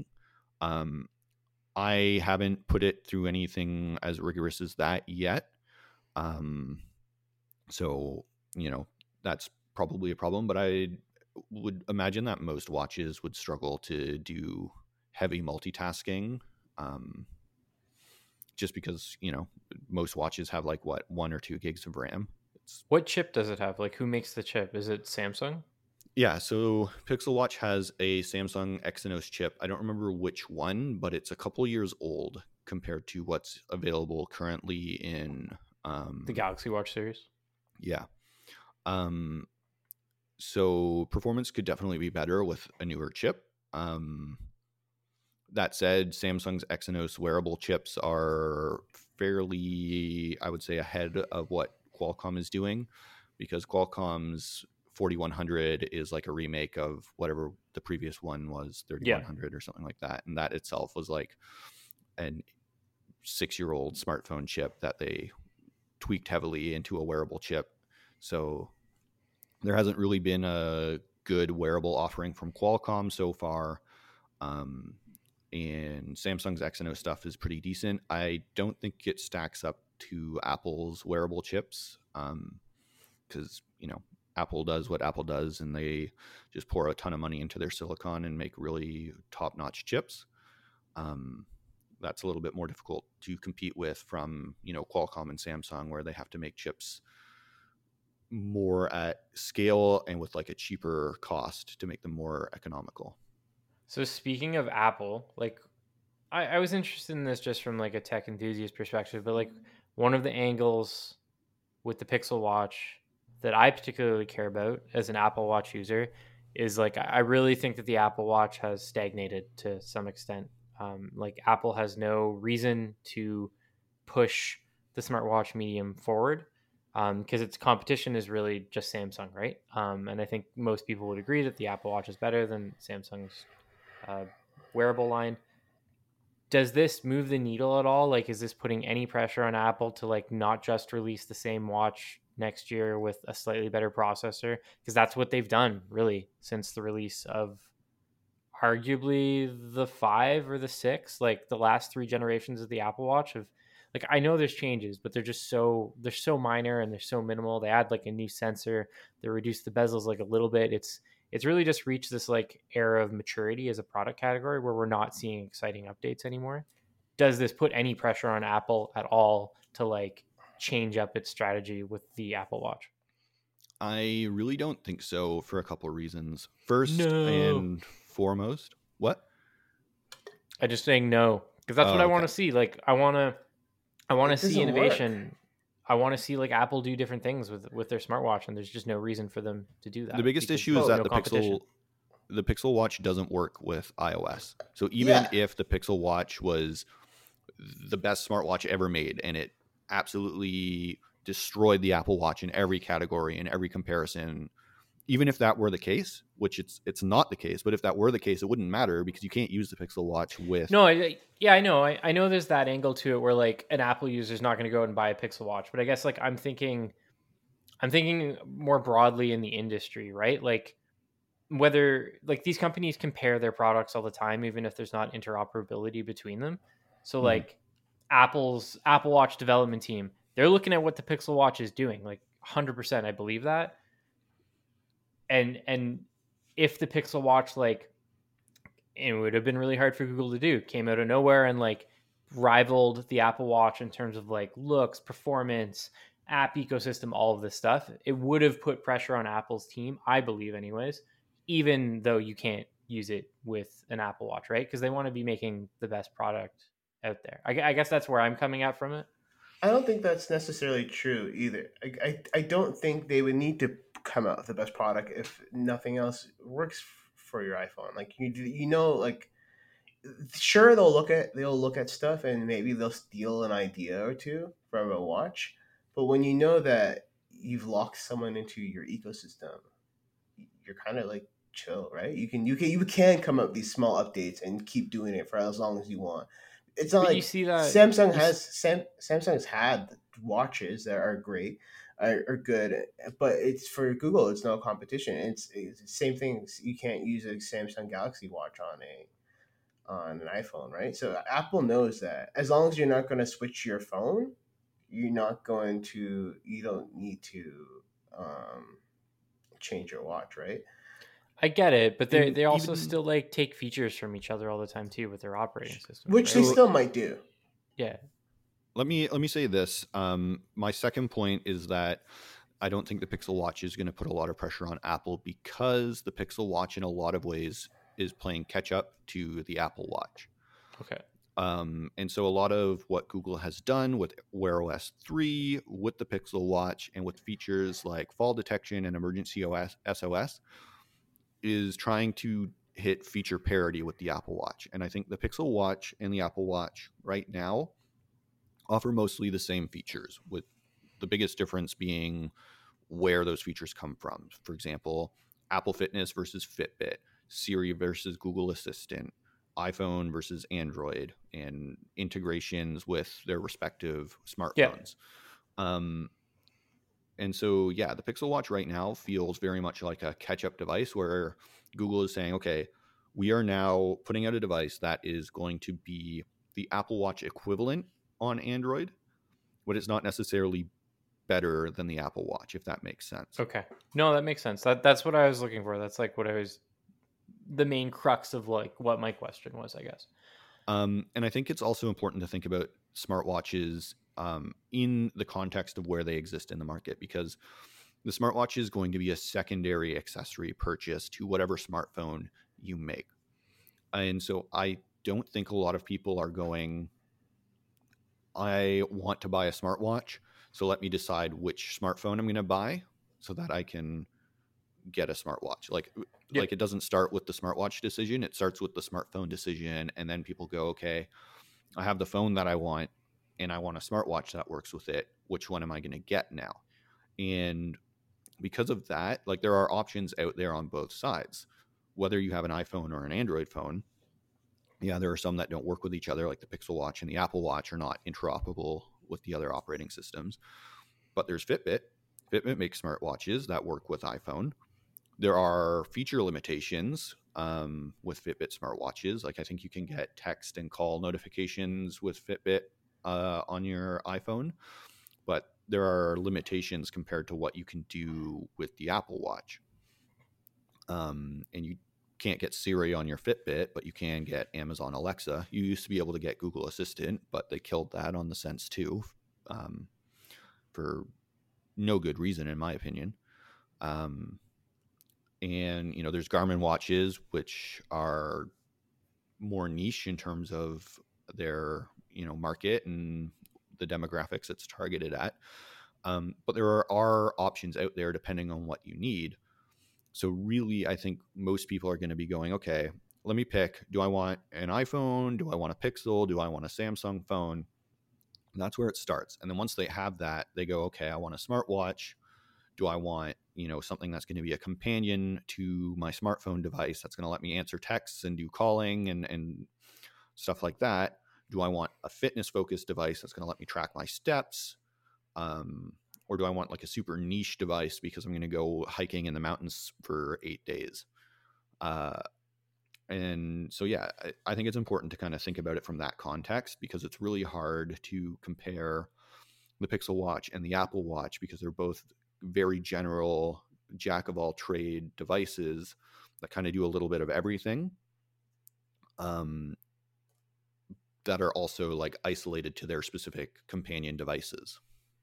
I haven't put it through anything as rigorous as that yet. So, you know, that's probably a problem, but I would imagine that most watches would struggle to do heavy multitasking. Just because, you know, most watches have like 1 or 2 gigs of RAM. What chip does it have? Like, who makes the chip? Is it Samsung? Yeah, so Pixel Watch has a Samsung Exynos chip. I don't remember which one, but it's a couple years old compared to what's available currently in the Galaxy Watch series. Yeah. So performance could definitely be better with a newer chip. That said, Samsung's Exynos wearable chips are fairly, I would say, ahead of what Qualcomm is doing, because Qualcomm's 4100 is like a remake of whatever the previous one was, 3100 or something like that. And that itself was like an 6-year-old smartphone chip that they tweaked heavily into a wearable chip. So there hasn't really been a good wearable offering from Qualcomm so far. And Samsung's Exynos stuff is pretty decent. I don't think it stacks up to Apple's wearable chips, because Apple does what Apple does, and they just pour a ton of money into their silicon and make really top-notch chips. That's a little bit more difficult to compete with from Qualcomm and Samsung, where they have to make chips more at scale and with like a cheaper cost to make them more economical. So speaking of Apple, like I was interested in this just from like a tech enthusiast perspective, but like one of the angles with the Pixel Watch that I particularly care about as an Apple Watch user is like I really think that the Apple Watch has stagnated to some extent. Like Apple has no reason to push the smartwatch medium forward, because its competition is really just Samsung, right? And I think most people would agree that the Apple Watch is better than Samsung's wearable line. Does this move the needle at all? Like, is this putting any pressure on Apple to like not just release the same watch next year with a slightly better processor? Because that's what they've done really since the release of arguably the 5 or the 6. Like the last 3 generations of the Apple Watch have, like, I know there's changes, but they're so minor and they're so minimal. They add like a new sensor, they reduce the bezels like a little bit. It's really just reached this like era of maturity as a product category where we're not seeing exciting updates anymore. Does this put any pressure on Apple at all to like change up its strategy with the Apple Watch? I really don't think so, for a couple of reasons. First No. and foremost, what? I'm just saying no, because that's what I want to see. Like I want to see innovation. Work. I want to see like Apple do different things with their smartwatch, and there's just no reason for them to do that. The biggest issue is that the Pixel Watch doesn't work with iOS. So even if the Pixel Watch was the best smartwatch ever made and it absolutely destroyed the Apple Watch in every category, in every comparison, even if that were the case, which it's not the case, but if that were the case, it wouldn't matter because you can't use the Pixel Watch with... No, I know. I know there's that angle to it where like an Apple user is not going to go out and buy a Pixel Watch, but I guess like I'm thinking more broadly in the industry, right? Like whether like these companies compare their products all the time, even if there's not interoperability between them. So like Apple's Apple Watch development team, they're looking at what the Pixel Watch is doing, like 100%. I believe that. And if the Pixel Watch, like, it would have been really hard for Google to do, came out of nowhere and like rivaled the Apple Watch in terms of like looks, performance, app ecosystem, all of this stuff, it would have put pressure on Apple's team, I believe anyways, even though you can't use it with an Apple Watch, right? Because they want to be making the best product out there. I guess that's where I'm coming at from it. I don't think that's necessarily true either. I don't think they would need to come out with the best product if nothing else works for your iPhone. Like like sure they'll look at stuff and maybe they'll steal an idea or two from a watch, but when you know that you've locked someone into your ecosystem, you're kind of like chill, right? You can come up with these small updates and keep doing it for as long as you want. It's not like you see that Samsung's had watches that are great, are good, but it's for Google. It's no competition. It's the same thing. You can't use a Samsung Galaxy Watch on an iPhone, right? So Apple knows that as long as you're not going to switch your phone, you don't need to change your watch, right? I get it, but they also still like take features from each other all the time too with their operating system, which they still might do. Yeah. Let me say this. My second point is that I don't think the Pixel Watch is going to put a lot of pressure on Apple because the Pixel Watch in a lot of ways is playing catch up to the Apple Watch. Okay. And so a lot of what Google has done with Wear OS 3, with the Pixel Watch, and with features like fall detection and emergency SOS is trying to hit feature parity with the Apple Watch. And I think the Pixel Watch and the Apple Watch right now offer mostly the same features, with the biggest difference being where those features come from. For example, Apple Fitness versus Fitbit, Siri versus Google Assistant, iPhone versus Android, and integrations with their respective smartphones. And so, yeah, the Pixel Watch right now feels very much like a catch-up device where Google is saying, okay, we are now putting out a device that is going to be the Apple Watch equivalent on Android, but it's not necessarily better than the Apple Watch, if that makes sense. Okay. No, that makes sense. That's what I was looking for. That's like what I was, the main crux of like what my question was, I guess. And I think it's also important to think about smartwatches in the context of where they exist in the market, because the smartwatch is going to be a secondary accessory purchase to whatever smartphone you make. And so I don't think a lot of people are going, I want to buy a smartwatch, so let me decide which smartphone I'm going to buy so that I can get a smartwatch. Like it doesn't start with the smartwatch decision. It starts with the smartphone decision. And then people go, okay, I have the phone that I want and I want a smartwatch that works with it. Which one am I going to get now? And because of that, like there are options out there on both sides, whether you have an iPhone or an Android phone. Yeah, there are some that don't work with each other, like the Pixel Watch and the Apple Watch are not interoperable with the other operating systems. But there's Fitbit. Fitbit makes smartwatches that work with iPhone. There are feature limitations with Fitbit smartwatches. Like I think you can get text and call notifications with Fitbit on your iPhone, but there are limitations compared to what you can do with the Apple Watch. And you can't get Siri on your Fitbit, but you can get Amazon Alexa. You used to be able to get Google Assistant, but they killed that on the Sense 2 for no good reason, in my opinion. And, you know, there's Garmin watches, which are more niche in terms of their, you know, market and the demographics it's targeted at. But there are options out there depending on what you need. So really, I think most people are going to be going, okay, let me pick. Do I want an iPhone? Do I want a Pixel? Do I want a Samsung phone? And that's where it starts. And then once they have that, they go, okay, I want a smartwatch. Do I want, you know, something that's going to be a companion to my smartphone device that's going to let me answer texts and do calling and stuff like that? Do I want a fitness-focused device that's going to let me track my steps? Or do I want like a super niche device because I'm going to go hiking in the mountains for 8 days? And so, yeah, I think it's important to kind of think about it from that context, because it's really hard to compare the Pixel Watch and the Apple Watch because they're both very general, jack of all trade devices that kind of do a little bit of everything, that are also like isolated to their specific companion devices.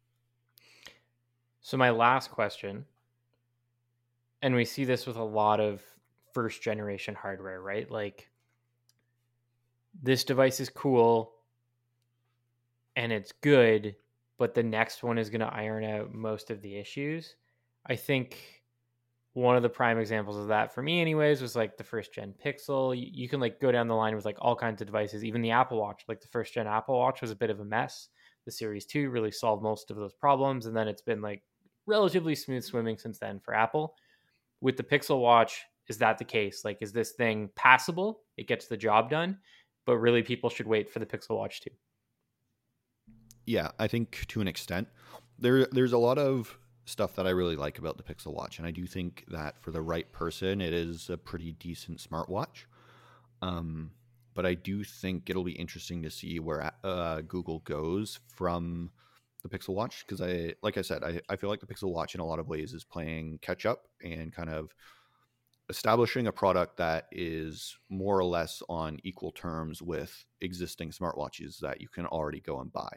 So my last question, and we see this with a lot of first generation hardware, right? Like this device is cool and it's good, but the next one is going to iron out most of the issues. I think one of the prime examples of that for me anyways was like the first gen Pixel. You can like go down the line with like all kinds of devices, even the Apple Watch. Like the first gen Apple Watch was a bit of a mess. The Series 2 really solved most of those problems, and then it's been like relatively smooth swimming since then for Apple. With the Pixel Watch, is that the case? Like, is this thing passable? It gets the job done, but really people should wait for the Pixel Watch 2. Yeah, I think to an extent. There's a lot of stuff that I really like about the Pixel Watch, and I do think that for the right person, it is a pretty decent smartwatch. But I do think it'll be interesting to see where Google goes from the Pixel Watch, because like I said, I feel like the Pixel Watch in a lot of ways is playing catch up and kind of establishing a product that is more or less on equal terms with existing smartwatches that you can already go and buy.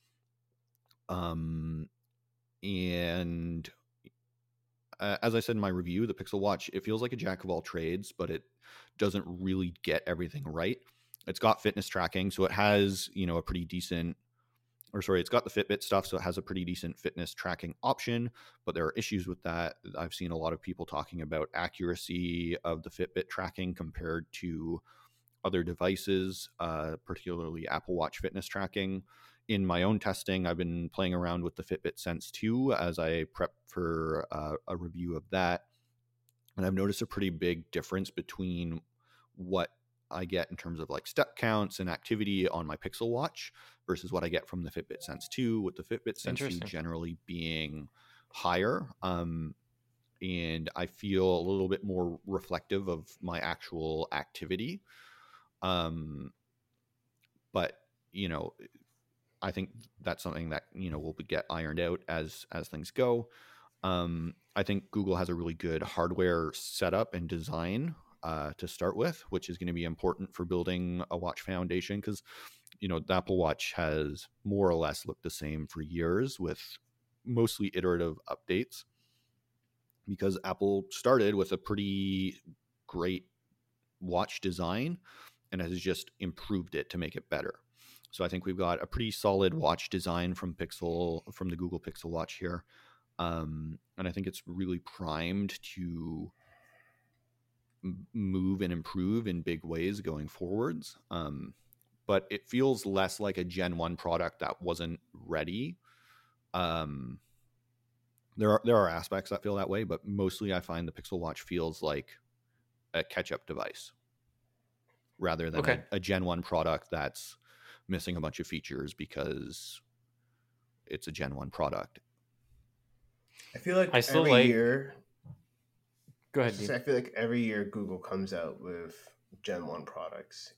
And as I said in my review, the Pixel Watch, it feels like a jack of all trades, but it doesn't really get everything right. It's got fitness tracking, so it has, you know, a pretty decent, it's got the Fitbit stuff, so it has a pretty decent fitness tracking option, but there are issues with that. I've seen a lot of people talking about accuracy of the Fitbit tracking compared to other devices, particularly Apple Watch fitness tracking. In my own testing, I've been playing around with the Fitbit Sense 2 as I prep for a review of that. And I've noticed a pretty big difference between what I get in terms of like step counts and activity on my Pixel Watch versus what I get from the Fitbit Sense 2, with the Fitbit Sense 2 generally being higher. And I feel a little bit more reflective of my actual activity. But, I think that's something that, will get ironed out as things go. I think Google has a really good hardware setup and design to start with, which is going to be important for building a watch foundation, because, the Apple Watch has more or less looked the same for years with mostly iterative updates, because Apple started with a pretty great watch design and has just improved it to make it better. So I think we've got a pretty solid watch design from the Google Pixel Watch here. And I think it's really primed to move and improve in big ways going forwards. But it feels less like a Gen 1 product that wasn't ready. There are aspects that feel that way, but mostly I find the Pixel Watch feels like a catch-up device rather than a Gen 1 product that's missing a bunch of features because it's a Gen 1 product. I feel like year... Go ahead, Dean. I feel like every year Google comes out with Gen 1 products.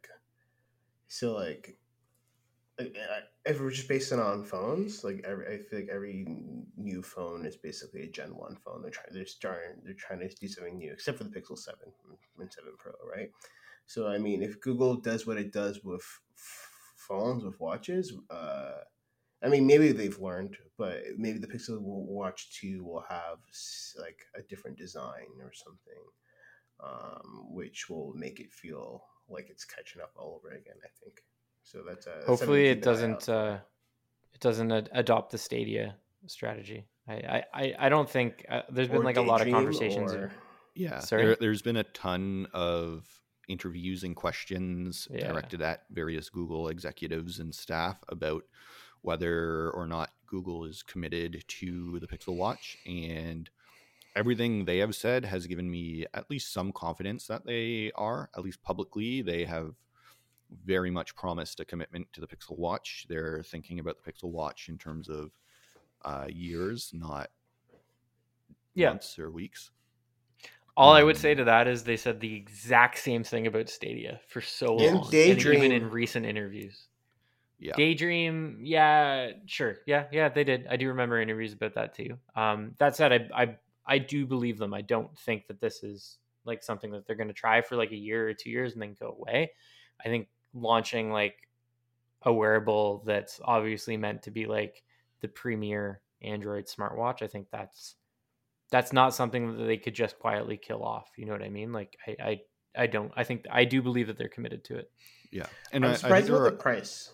If we're just basing it on phones, I feel like every new phone is basically a Gen 1 phone. They're trying to do something new, except for the Pixel 7 and 7 Pro, right? So I mean, if Google does what it does with phones, with watches, I mean, maybe they've learned, but maybe the Pixel Watch 2 will have like a different design or something, which will make it feel like it's catching up all over again, I think. So that's hopefully it doesn't adopt the Stadia strategy. I don't think there's been a lot of conversations. There's been a ton of interviews and questions directed at various Google executives and staff about whether or not Google is committed to the Pixel Watch, and everything they have said has given me at least some confidence that they are. At least publicly, they have very much promised a commitment to the Pixel Watch. They're thinking about the Pixel Watch in terms of years, not months or weeks. All I would say to that is they said the exact same thing about Stadia for so long, and even in recent interviews. Yeah. Daydream, sure. Yeah, they did. I do remember interviews about that too. That said, I do believe them. I don't think that this is like something that they're going to try for like a year or 2 years and then go away. I think launching like a wearable that's obviously meant to be like the premier Android smartwatch, I think that's not something that they could just quietly kill off. You know what I mean? Like I do believe that they're committed to it. Yeah. And I'm surprised with the price.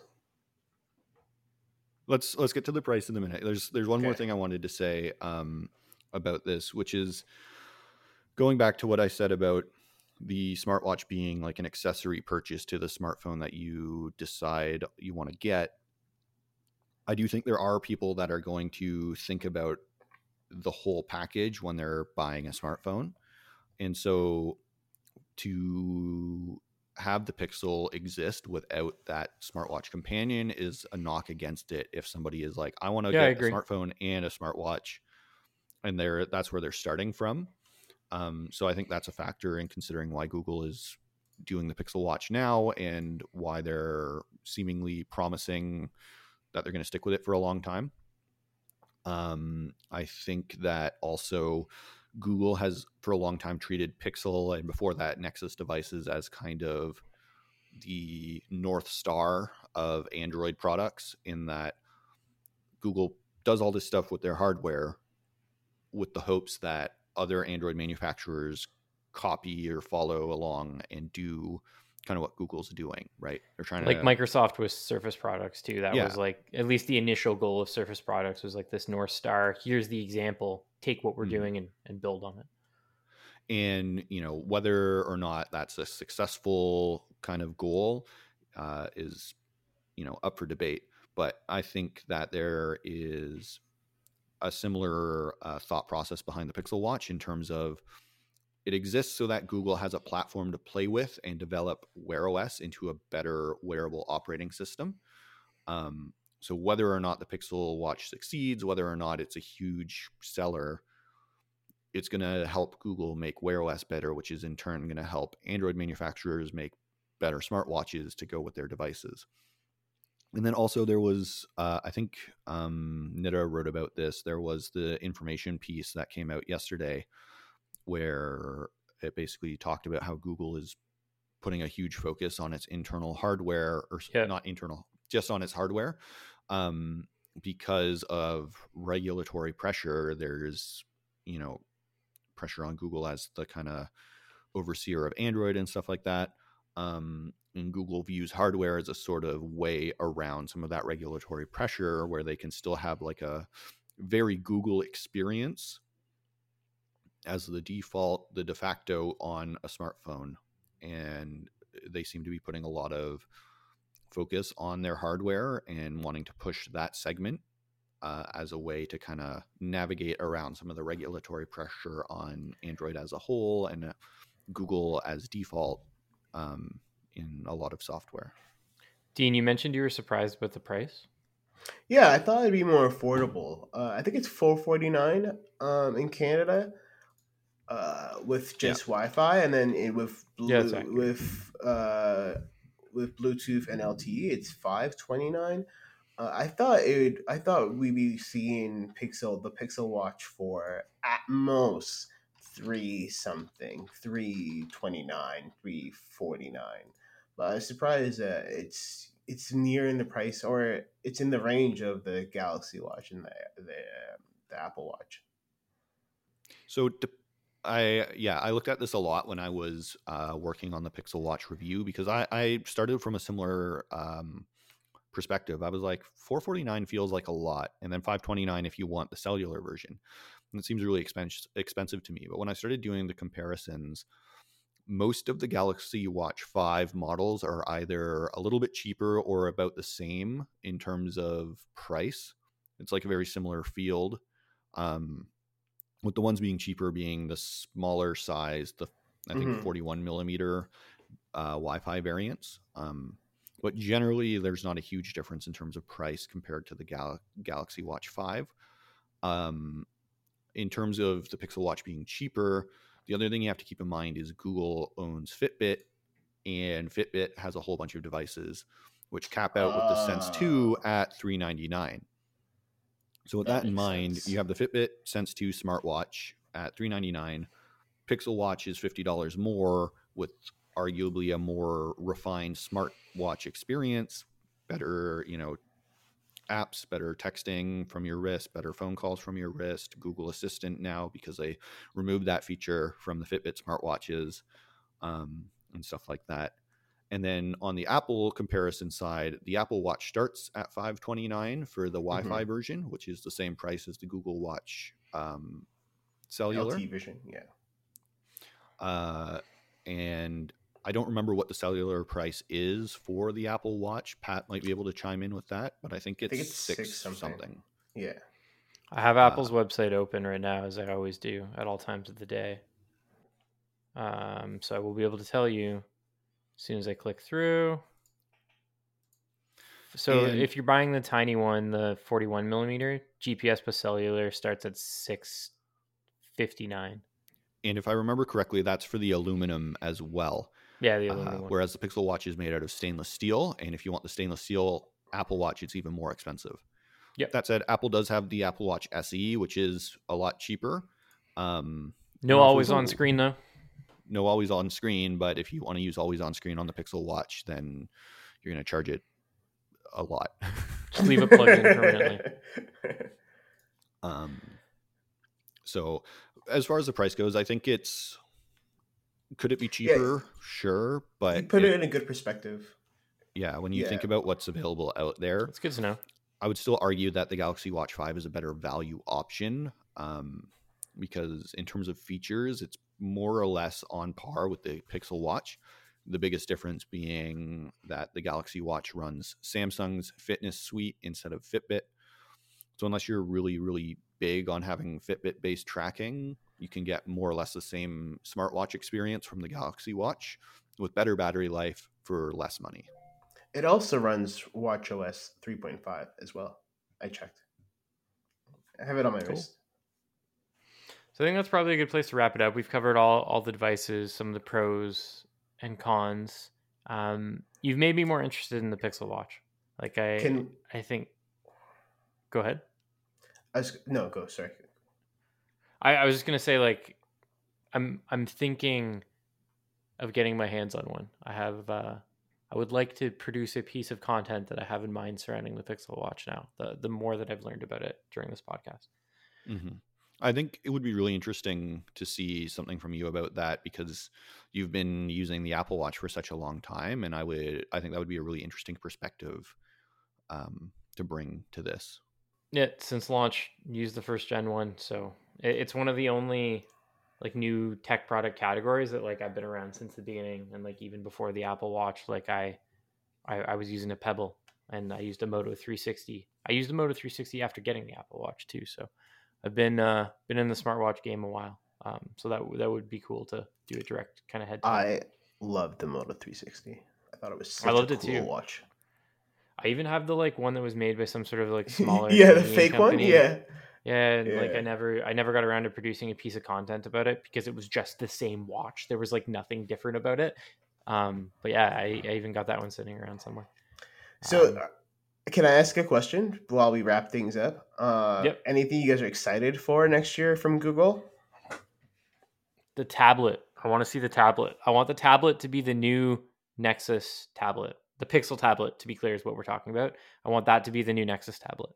Let's get to the price in a minute. There's one more thing I wanted to say about this, which is going back to what I said about the smartwatch being like an accessory purchase to the smartphone that you decide you want to get. I do think there are people that are going to think about the whole package when they're buying a smartphone. And so to have the Pixel exist without that smartwatch companion is a knock against it. If somebody is like, I want to get a smartphone and a smartwatch, and that's where they're starting from. So I think that's a factor in considering why Google is doing the Pixel Watch now and why they're seemingly promising that they're going to stick with it for a long time. I think that also Google has for a long time treated Pixel and before that Nexus devices as kind of the North Star of Android products, in that Google does all this stuff with their hardware with the hopes that other Android manufacturers copy or follow along and do kind of what Google's doing, right? They're trying to, like Microsoft with Surface products too. That was like at least the initial goal of Surface products was like this North Star. Here's the example. Take what we're doing and build on it. And whether or not that's a successful kind of goal is up for debate. But I think that there is a similar thought process behind the Pixel Watch in terms of it exists so that Google has a platform to play with and develop Wear OS into a better wearable operating system. So whether or not the Pixel Watch succeeds, whether or not it's a huge seller, it's going to help Google make Wear OS better, which is in turn going to help Android manufacturers make better smartwatches to go with their devices. And then also there was, I think Nida wrote about this, there was the information piece that came out yesterday where it basically talked about how Google is putting a huge focus on its internal hardware, or not internal, just on its hardware. Because of regulatory pressure, there's, pressure on Google as the kind of overseer of Android and stuff like that. And Google views hardware as a sort of way around some of that regulatory pressure, where they can still have like a very Google experience as the default, the de facto on a smartphone. And they seem to be putting a lot of focus on their hardware and wanting to push that segment as a way to kind of navigate around some of the regulatory pressure on Android as a whole and Google as default in a lot of software. Dean, you mentioned you were surprised with the price. Yeah, I thought it'd be more affordable. I think it's $449 in Canada with just Wi-Fi, and then with Bluetooth and LTE, it's $529. I thought we'd be seeing the Pixel Watch for at most $329, $349. But I was surprised that it's near in the price, or it's in the range of the Galaxy Watch and the Apple Watch. So I looked at this a lot when I was working on the Pixel Watch review, because I started from a similar perspective. I was like, $449 feels like a lot, and then $529 if you want the cellular version. And it seems really expensive to me. But when I started doing the comparisons, most of the Galaxy Watch 5 models are either a little bit cheaper or about the same in terms of price. It's like a very similar field. With the ones being cheaper being the smaller size, I think 41 millimeter Wi-Fi variants. But generally, there's not a huge difference in terms of price compared to the Galaxy Watch 5. In terms of the Pixel Watch being cheaper, the other thing you have to keep in mind is Google owns Fitbit, and Fitbit has a whole bunch of devices which cap out with the Sense 2 at $399. So with that in mind, you have the Fitbit Sense 2 smartwatch at $399. Pixel Watch is $50 more, with arguably a more refined smartwatch experience, better, apps, better texting from your wrist, better phone calls from your wrist, Google Assistant now, because they removed that feature from the Fitbit smartwatches, and stuff like that. And then on the Apple comparison side, the Apple Watch starts at $529 for the Wi-Fi version, which is the same price as the Google Watch cellular. LTE version, yeah. And I don't remember what the cellular price is for the Apple Watch. Pat might be able to chime in with that, but I think it's six something. Yeah. I have Apple's website open right now, as I always do at all times of the day. So I will be able to tell you as soon as I click through. So if you're buying the tiny one, the 41 millimeter, GPS plus cellular starts at $659. And if I remember correctly, that's for the aluminum as well. Yeah, the aluminum one. Whereas the Pixel Watch is made out of stainless steel. And if you want the stainless steel Apple Watch, it's even more expensive. Yep. That said, Apple does have the Apple Watch SE, which is a lot cheaper. No always on screen, though. No always on screen, but if you want to use always on screen on the Pixel Watch, then you're going to charge it a lot. Just leave it plugged in permanently. So as far as the price goes, I think could it be cheaper? Yeah. Sure. But you put it in a good perspective. Yeah. When you think about what's available out there, it's good to know. I would still argue that the Galaxy Watch 5 is a better value option, because in terms of features, it's more or less on par with the Pixel Watch. The biggest difference being that the Galaxy Watch runs Samsung's Fitness Suite instead of Fitbit. So unless you're really, really big on having Fitbit-based tracking, you can get more or less the same smartwatch experience from the Galaxy Watch with better battery life for less money. It also runs watchOS 3.5 as well. I checked. I have it on my wrist. So I think that's probably a good place to wrap it up. We've covered all the devices, some of the pros and cons. You've made me more interested in the Pixel Watch. Like I think. Go ahead. Go. Sorry. I was just gonna say, like, I'm thinking of getting my hands on one. I would like to produce a piece of content that I have in mind surrounding the Pixel Watch now. The more that I've learned about it during this podcast. Mm-hmm. I think it would be really interesting to see something from you about that, because you've been using the Apple Watch for such a long time, and I think that would be a really interesting perspective to bring to this. Yeah, since launch, used the first gen one, so it's one of the only like new tech product categories that like I've been around since the beginning, and like even before the Apple Watch, like I was using a Pebble and I used a Moto 360. I used a Moto 360 after getting the Apple Watch too, so I've been in the smartwatch game a while. So that would be cool to do a direct kind of head to head. I loved the Moto 360. I thought it was such I loved a it cool too. watch. I even have the like one that was made by some sort of like smaller the Canadian fake company. one. Yeah, and like I never got around to producing a piece of content about it because it was just the same watch. There was like nothing different about it. But yeah, I even got that one sitting around somewhere. So can I ask a question while we wrap things up? Yep. Anything you guys are excited for next year from Google? The tablet. I want to see the tablet. I want the tablet to be the new Nexus tablet. The Pixel tablet, to be clear, is what we're talking about. I want that to be the new Nexus tablet.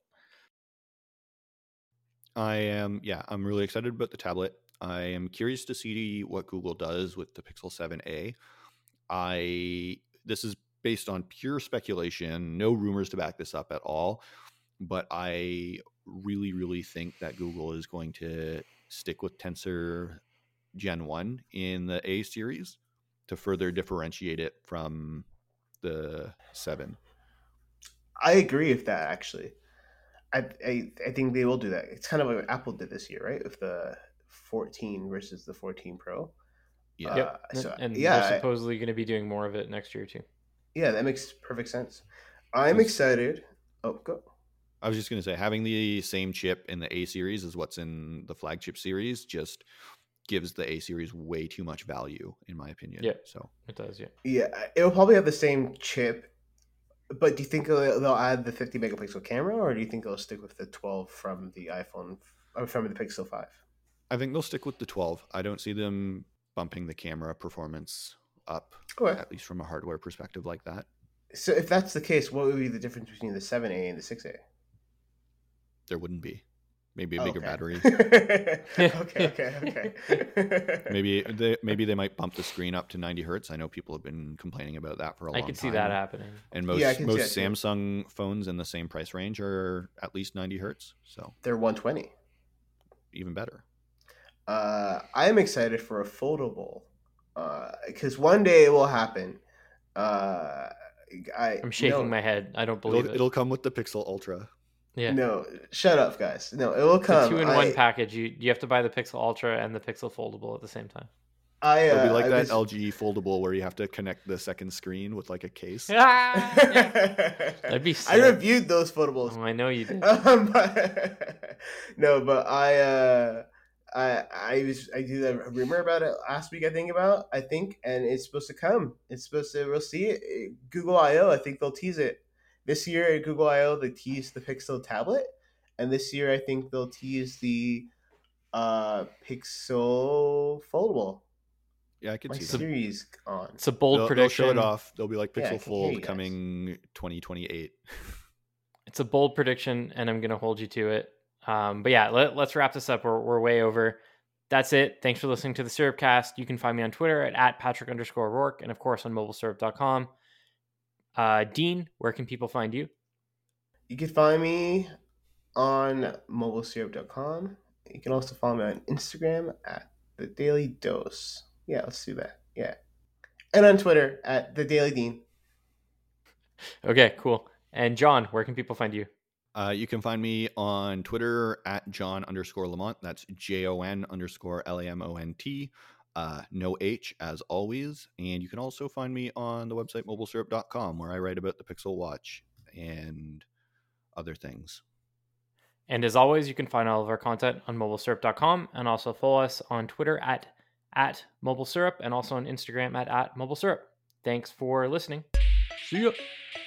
I'm really excited about the tablet. I am curious to see what Google does with the Pixel 7a. This is based on pure speculation, no rumors to back this up at all, but I really, really think that Google is going to stick with Tensor Gen 1 in the A series to further differentiate it from the 7. I agree with that, actually. I think they will do that. It's kind of like what Apple did this year, right? With the 14 versus the 14 Pro. Yeah. They're supposedly going to be doing more of it next year too. Yeah, that makes perfect sense. I'm excited. Oh, go. I was just going to say, having the same chip in the A series as what's in the flagship series just gives the A series way too much value, in my opinion. Yeah, so it does. Yeah. Yeah, it'll probably have the same chip. But do you think they'll add the 50 megapixel camera, or do you think they'll stick with the 12 from the iPhone, or from the Pixel 5? I think they'll stick with the 12. I don't see them bumping the camera performance up, at least from a hardware perspective like that. So if that's the case, what would be the difference between the 7A and the 6A? There wouldn't be. Maybe a bigger battery. Okay. Maybe they might bump the screen up to 90 hertz. I know people have been complaining about that for a long time. I could see that happening. And most Samsung phones in the same price range are at least 90 hertz. So they're 120. Even better. I'm excited for a foldable because one day it will happen. I'm shaking my head. I don't believe it. It'll come with the Pixel Ultra. Yeah. No, shut up, guys. No, it will come. The 2-in-1 package. You have to buy the Pixel Ultra and the Pixel Foldable at the same time. It'll be like LG Foldable where you have to connect the second screen with like a case. That'd be sick. I reviewed those foldables. Oh, I know you did. But I did a rumor about it last week. I think, and it's supposed to come. We'll see it. Google I/O. I think they'll tease it. This year at Google I/O, they teased the Pixel tablet, and this year I think they'll tease the Pixel Foldable. Yeah, I could see series on. It's a bold prediction. They'll show it off. They'll be like Pixel Fold coming 2028. It's a bold prediction, and I'm going to hold you to it. But yeah, let's wrap this up. We're way over. That's it. Thanks for listening to the Syrupcast. You can find me on Twitter at Patrick_Rourke, and of course on mobilesyrup.com. Dean, where can people find you? You can find me on mobilesyrup.com. You can also follow me on Instagram at The Daily Dose. Yeah, let's do that. Yeah. And on Twitter at The Daily Dean. Okay, cool. And John, where can people find you? You can find me on Twitter at John_Lamont. That's JON_LAMONT. no H as always. And you can also find me on the website mobilesyrup.com, where I write about the Pixel Watch and other things. And as always, you can find all of our content on mobilesyrup.com, and also follow us on Twitter at mobilesyrup, and also on Instagram at mobilesyrup. Thanks for listening. See ya.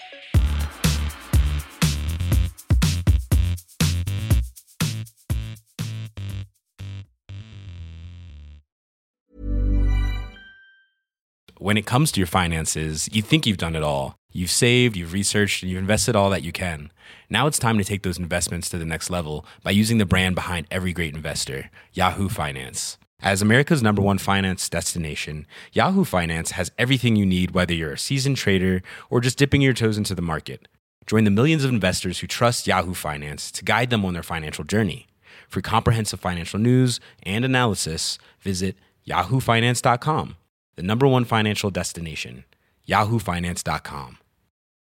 When it comes to your finances, you think you've done it all. You've saved, you've researched, and you've invested all that you can. Now it's time to take those investments to the next level by using the brand behind every great investor, Yahoo Finance. As America's #1 finance destination, Yahoo Finance has everything you need, whether you're a seasoned trader or just dipping your toes into the market. Join the millions of investors who trust Yahoo Finance to guide them on their financial journey. For comprehensive financial news and analysis, visit yahoofinance.com. The #1 financial destination, yahoofinance.com.